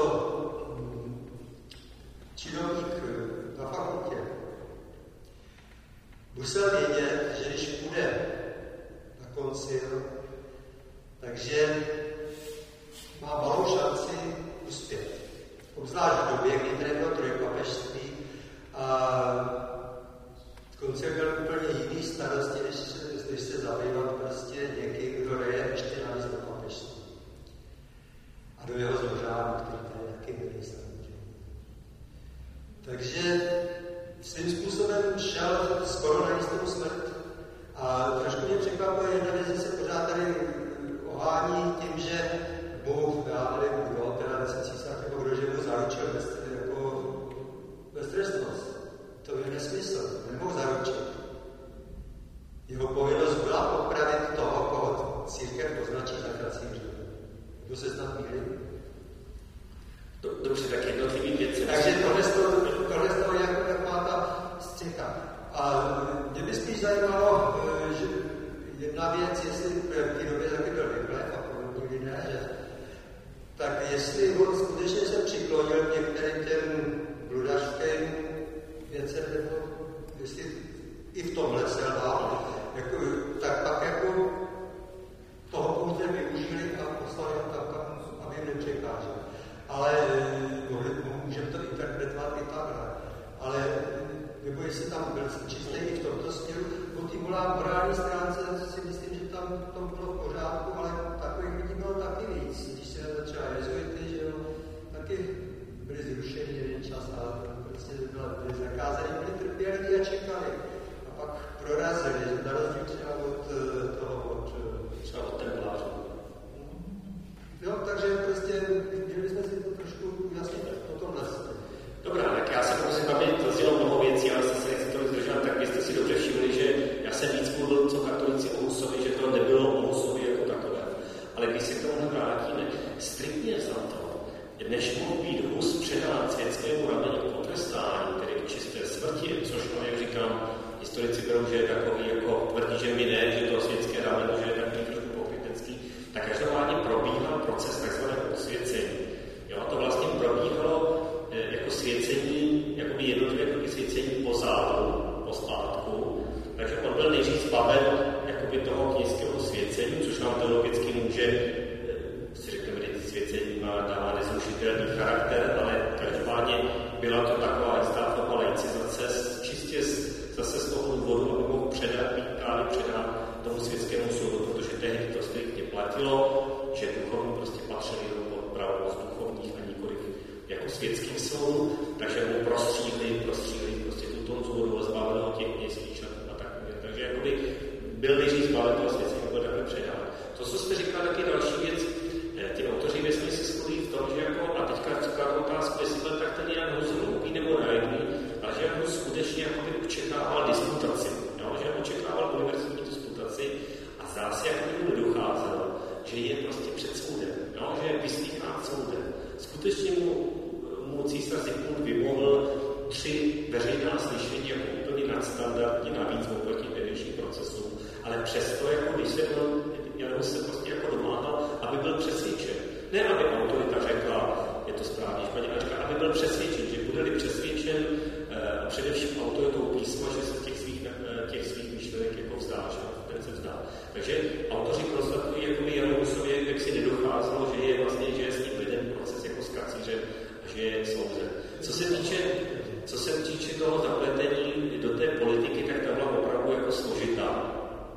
činovník na fakultě musel vědět, že když půjde na koncil, takže má malou šanci uspět. Obzvlášť v době, kdy tady bylo trojpapežství a koncil byl úplně jiný starosti, než, než se zabývat prostě někým, kdo reje ještě navíc do papežství. A do jeho zložání, který tady taky byli samozřejmě. Takže svým způsobem šel skoro na jistou smrt. A trošku mě překvapuje jedna věc, že se pořád tady ohání tím, že mu, já nevím, kdo, teda se císař, nebo kdo, že mu zaručil bez, jako beztrestnost. To je nesmysl, nemohl zaručit. Jeho povinnost byla popravit toho, koho církev označí za kacíře. Kdo se snad míli? Dobře, tak jednotlivý věci. Takže tohle z toho, tohle z toho jak, jak má ta střecha. A mě by spíš zajímalo, že jedna věc, jestli v té době taky byl Vyclef a podobně lidé, že tak jestli on skutečně se přiklonil k některým těm bludařským věcem, nebo jestli i v tomhle selhal, jako, tak pak jako toho pouze využili a poslali ho tam, aby jim nepřekážel. Ale můžeme to interpretovat i takhle. Ale nebo jestli tam byl čistý i v tomto směru, po té morální stránce si myslím, že tam to bylo v pořádku, ale takových lidí bylo taky víc. Když se třeba jezuity, že jo, taky byli zrušeni jeden čas a prostě byli zakázaní, byli trpěli a čekali. A pak prorazili, že na rozdíl třeba od toho, od, třeba od templářů. Jo, takže prostě měli jsme si to trošku jasně o tom lesli. Dobrá, tak já se prosím, aby to zdělo mnoho věcí, ale se nechci to vyzdržovat, tak byste si dobře všimli, že já jsem víc mluvil co katolíci o Husovi, že to nebylo o Husovi jako takové. Ale když se k tomu vrátíme, striktně za to, než mohl být Hus předán světskému rameni k potrestání, tedy k čisté smrti, což, no, jak říkám, historici berou, že je takový, jako tvrdí, že my ne, že to světské rameno, že je takový trošku pokrytecký, tak každopádně probíhal proces takzvaného osvěcení. Jo, to vlastně probíhalo jako svěcení, jakoby jednotlivé jako svěcení po zádu, po zpátku. Takže on byl nejdřív zbaven jakoby toho kněžského svěcení, což nám teologicky může, si řekneme, že svěcení má, dává nezrušitelný charakter, ale každopádně byla to taková jistá forma laicizace, čistě z, zase z toho důvodu, aby mohl předat, být právě předán tomu světskému soudu, protože tehdy to striktně platilo, že duchovní prostě patřili do pravomoc duchovních a nikoliv jako světských soudů, takže mu prostříhli, prostříhli prostě tu tonzuru a zbavili ho těch městských členů a takové. Takže jakoby byl nejdřív zbaven toho světského, byl takhle předán. To, co jste říkal, taky další věc, ty autoři věcně se shodují v tom, že jako, a teďka říkám otázku, jestli byl tak ten Jan Hus očekával disputaci, jo? Že očekával univerzitní disputaci a zdá se, jako by mu nedocházelo, že je prostě před soudem, jo? Že je vyslýchán soudem. Skutečně mu, mu císař Zikmund vymohl tři veřejná slyšení jako úplně nadstandardně navíc oproti tehdejším procesům, ale přesto, jako když se byl, Jan se prostě jako domáhal, aby byl přesvědčen. Ne, aby autorita řekla, je to správně, špatně, ale řekla, aby byl přesvědčen, že bude-li přesvědčen a především autoritou písma, že se těch svých, těch svých myšlenek jako vzdá, že ten se vzdá. Takže autoři konstatují, jako by Janu Husovi jak si nedocházelo, že je vlastně, že je s ním veden proces jako s kacířem a že je souzen. Co se týče, co se týče toho zapletení do té politiky, tak ta byla opravdu jako složitá.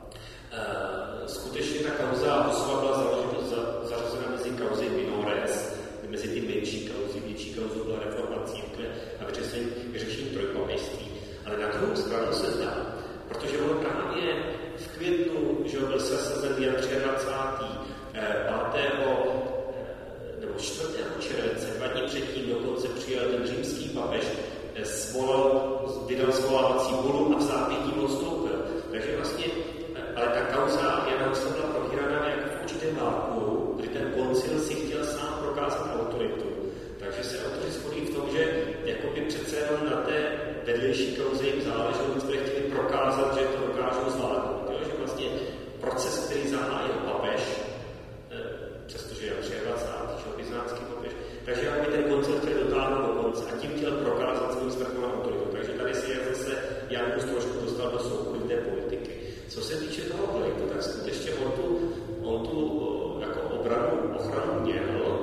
Skutečně ta kauza Husova byla zařazena mezi kauzy minores, mezi ty menší kauzy, větší kauzu byla reforma církve a vyřešení trojpapežství. Ale na druhou stranu se zdá, protože on právě v květnu, že byl sesazen Jan dvacátého pátého nebo čtvrtého července, dva dní předtím dokonce přijel ten římský papež, svolal, vydal svolávací bulu a v zápětí odstoupil. Takže vlastně, ale ta kauza Jana Husa byla prohýraná jako v určitém váku, kdy ten koncil si chtěl sám prokázat autoritu. Takže se autoři shodují v tom, že jakoby přece jenom na té vedlejší kauze jim záleželo, nicméně chtěli prokázat, že to dokážou zvládnout. Jo? Že vlastně proces, který zahájil papež, přestože je dvacátého třetího byzantský papež, takže aby ten koncil chtěl dotáhnout do konce a tím chtěl prokázat svou smrtnou autoritu. Takže tady si je zase Jan Hus trošku dostal do soukolí té politiky. Co se týče toho projektu, tak skutečně on tu, on tu jako obranu, ochranu měl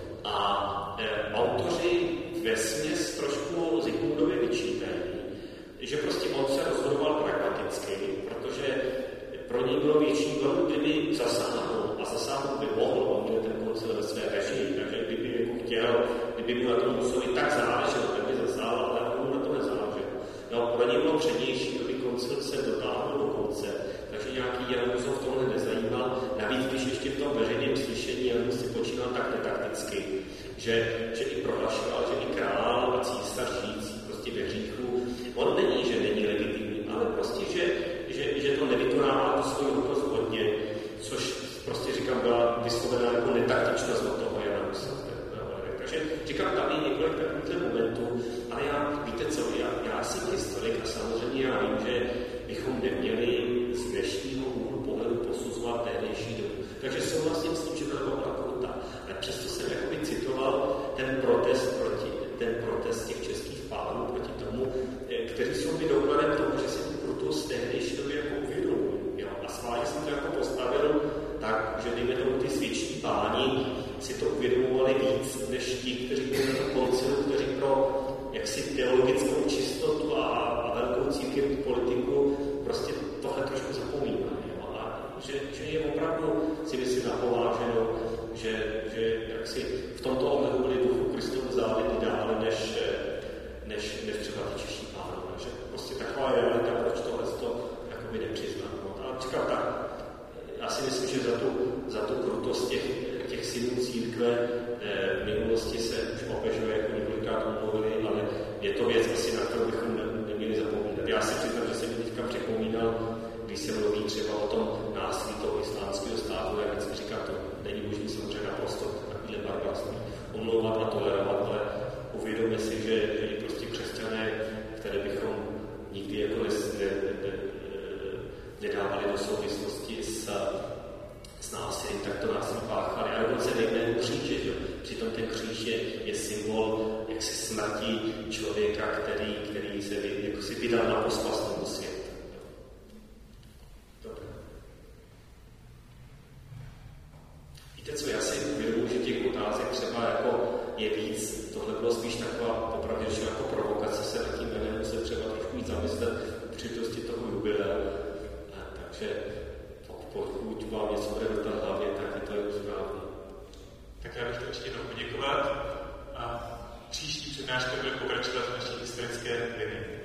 a e, autoři vesměs trošku Zikmundovi vyčítají, že prostě on se rozhodoval pragmaticky, protože pro něj bylo větší velmi, kdyby zasáhnul a zasáhnul by mohl, on měl ten koncil ve své režii, takže kdyby jako chtěl, kdyby mu na tom Husovi tak záleželo, tak by zasáhl, ale on na to nezáleželo. No, pro něj bylo přednější, aby koncil se dotáhl do konce, takže nějaký Jan Hus v tomhle nezajímal. Navíc, když ještě v tom veřejném slyšení Jan Hus si počínal tak netakticky, že, že i prohlašoval, že i král a císař žijící prostě ve hříchu, on není, že není legitimní, ale prostě, že, že, že to nevykonává tu svou hodnost hodně, což prostě říkám, byla vyslovená jako netaktičnost od toho Jana Husa. Takže říkám, tam je několik takových momentů, ale já, víte co, já, já jsem historik a samozřejmě já vím, že bychom neměli z dnešního úhlu pohledu posuzovat tehdejší dobu. Takže souhlasím s tím, že to byla kruta. Ale přesto jsem jakoby citoval ten protest proti, ten protest těch českých pánů proti tomu, kteří jsou mi dokladem tomu, že si tu krutost tehdejší doby jako uvědomují. A schválně jsem to jako postavil tak, že dejme tomu ty světší páni si to uvědomovali víc, než ti, kteří byli na tom koncilu, kteří pro jaksi teologickou čistotu a, a velkou církevní politiku prostě tohle trošku zapomínají. A že, že je opravdu, si myslím, napováženo, že, že jaksi v tomto ohledu byli duchu Kristovu závody dále, než, než, než třeba ty čeští pánové. Že prostě taková je realita, proč tohle to jakoby nepřiznat. Ale říkám tak, já si myslím, že za tu, za tu krutost těch, těch synů církve v minulosti se už papežové jako několikrát omluvili, ale je to věc asi, na kterou bychom ne, neměli zapomínat. Já si přiznám, že jsem mi teďka připomínal, když se mluví třeba o tom násilí toho islámského státu, jak vždycky říká, to není možný samozřejmě naprosto takovýhle barbarství omlouvat a tolerovat, ale uvědomme si, že, že i prostě křesťané, které bychom nikdy jako nes, ne, ne, nedávali do souvislosti s, s násilím, tak to násilí páchali. A dokonce nejméně kříže, že? Přitom ten kříž je, je symbol jaksi smrti člověka, který, který se jako si vydal na pospas tomu světu. Dobře. Víte co, já si uvědomuji, že těch otázek třeba jako je víc. Tohle bylo spíš taková popravdě, že jako provokace se nad tím jménem se třeba trošku víc zamyslet v příležitosti toho jubilea. Takže pokud vám něco bude do té hlavě, tak je to je správně. Tak já bych chtěl ještě jednou poděkovat a příští přednáška bude pokračovat v naší historické linii.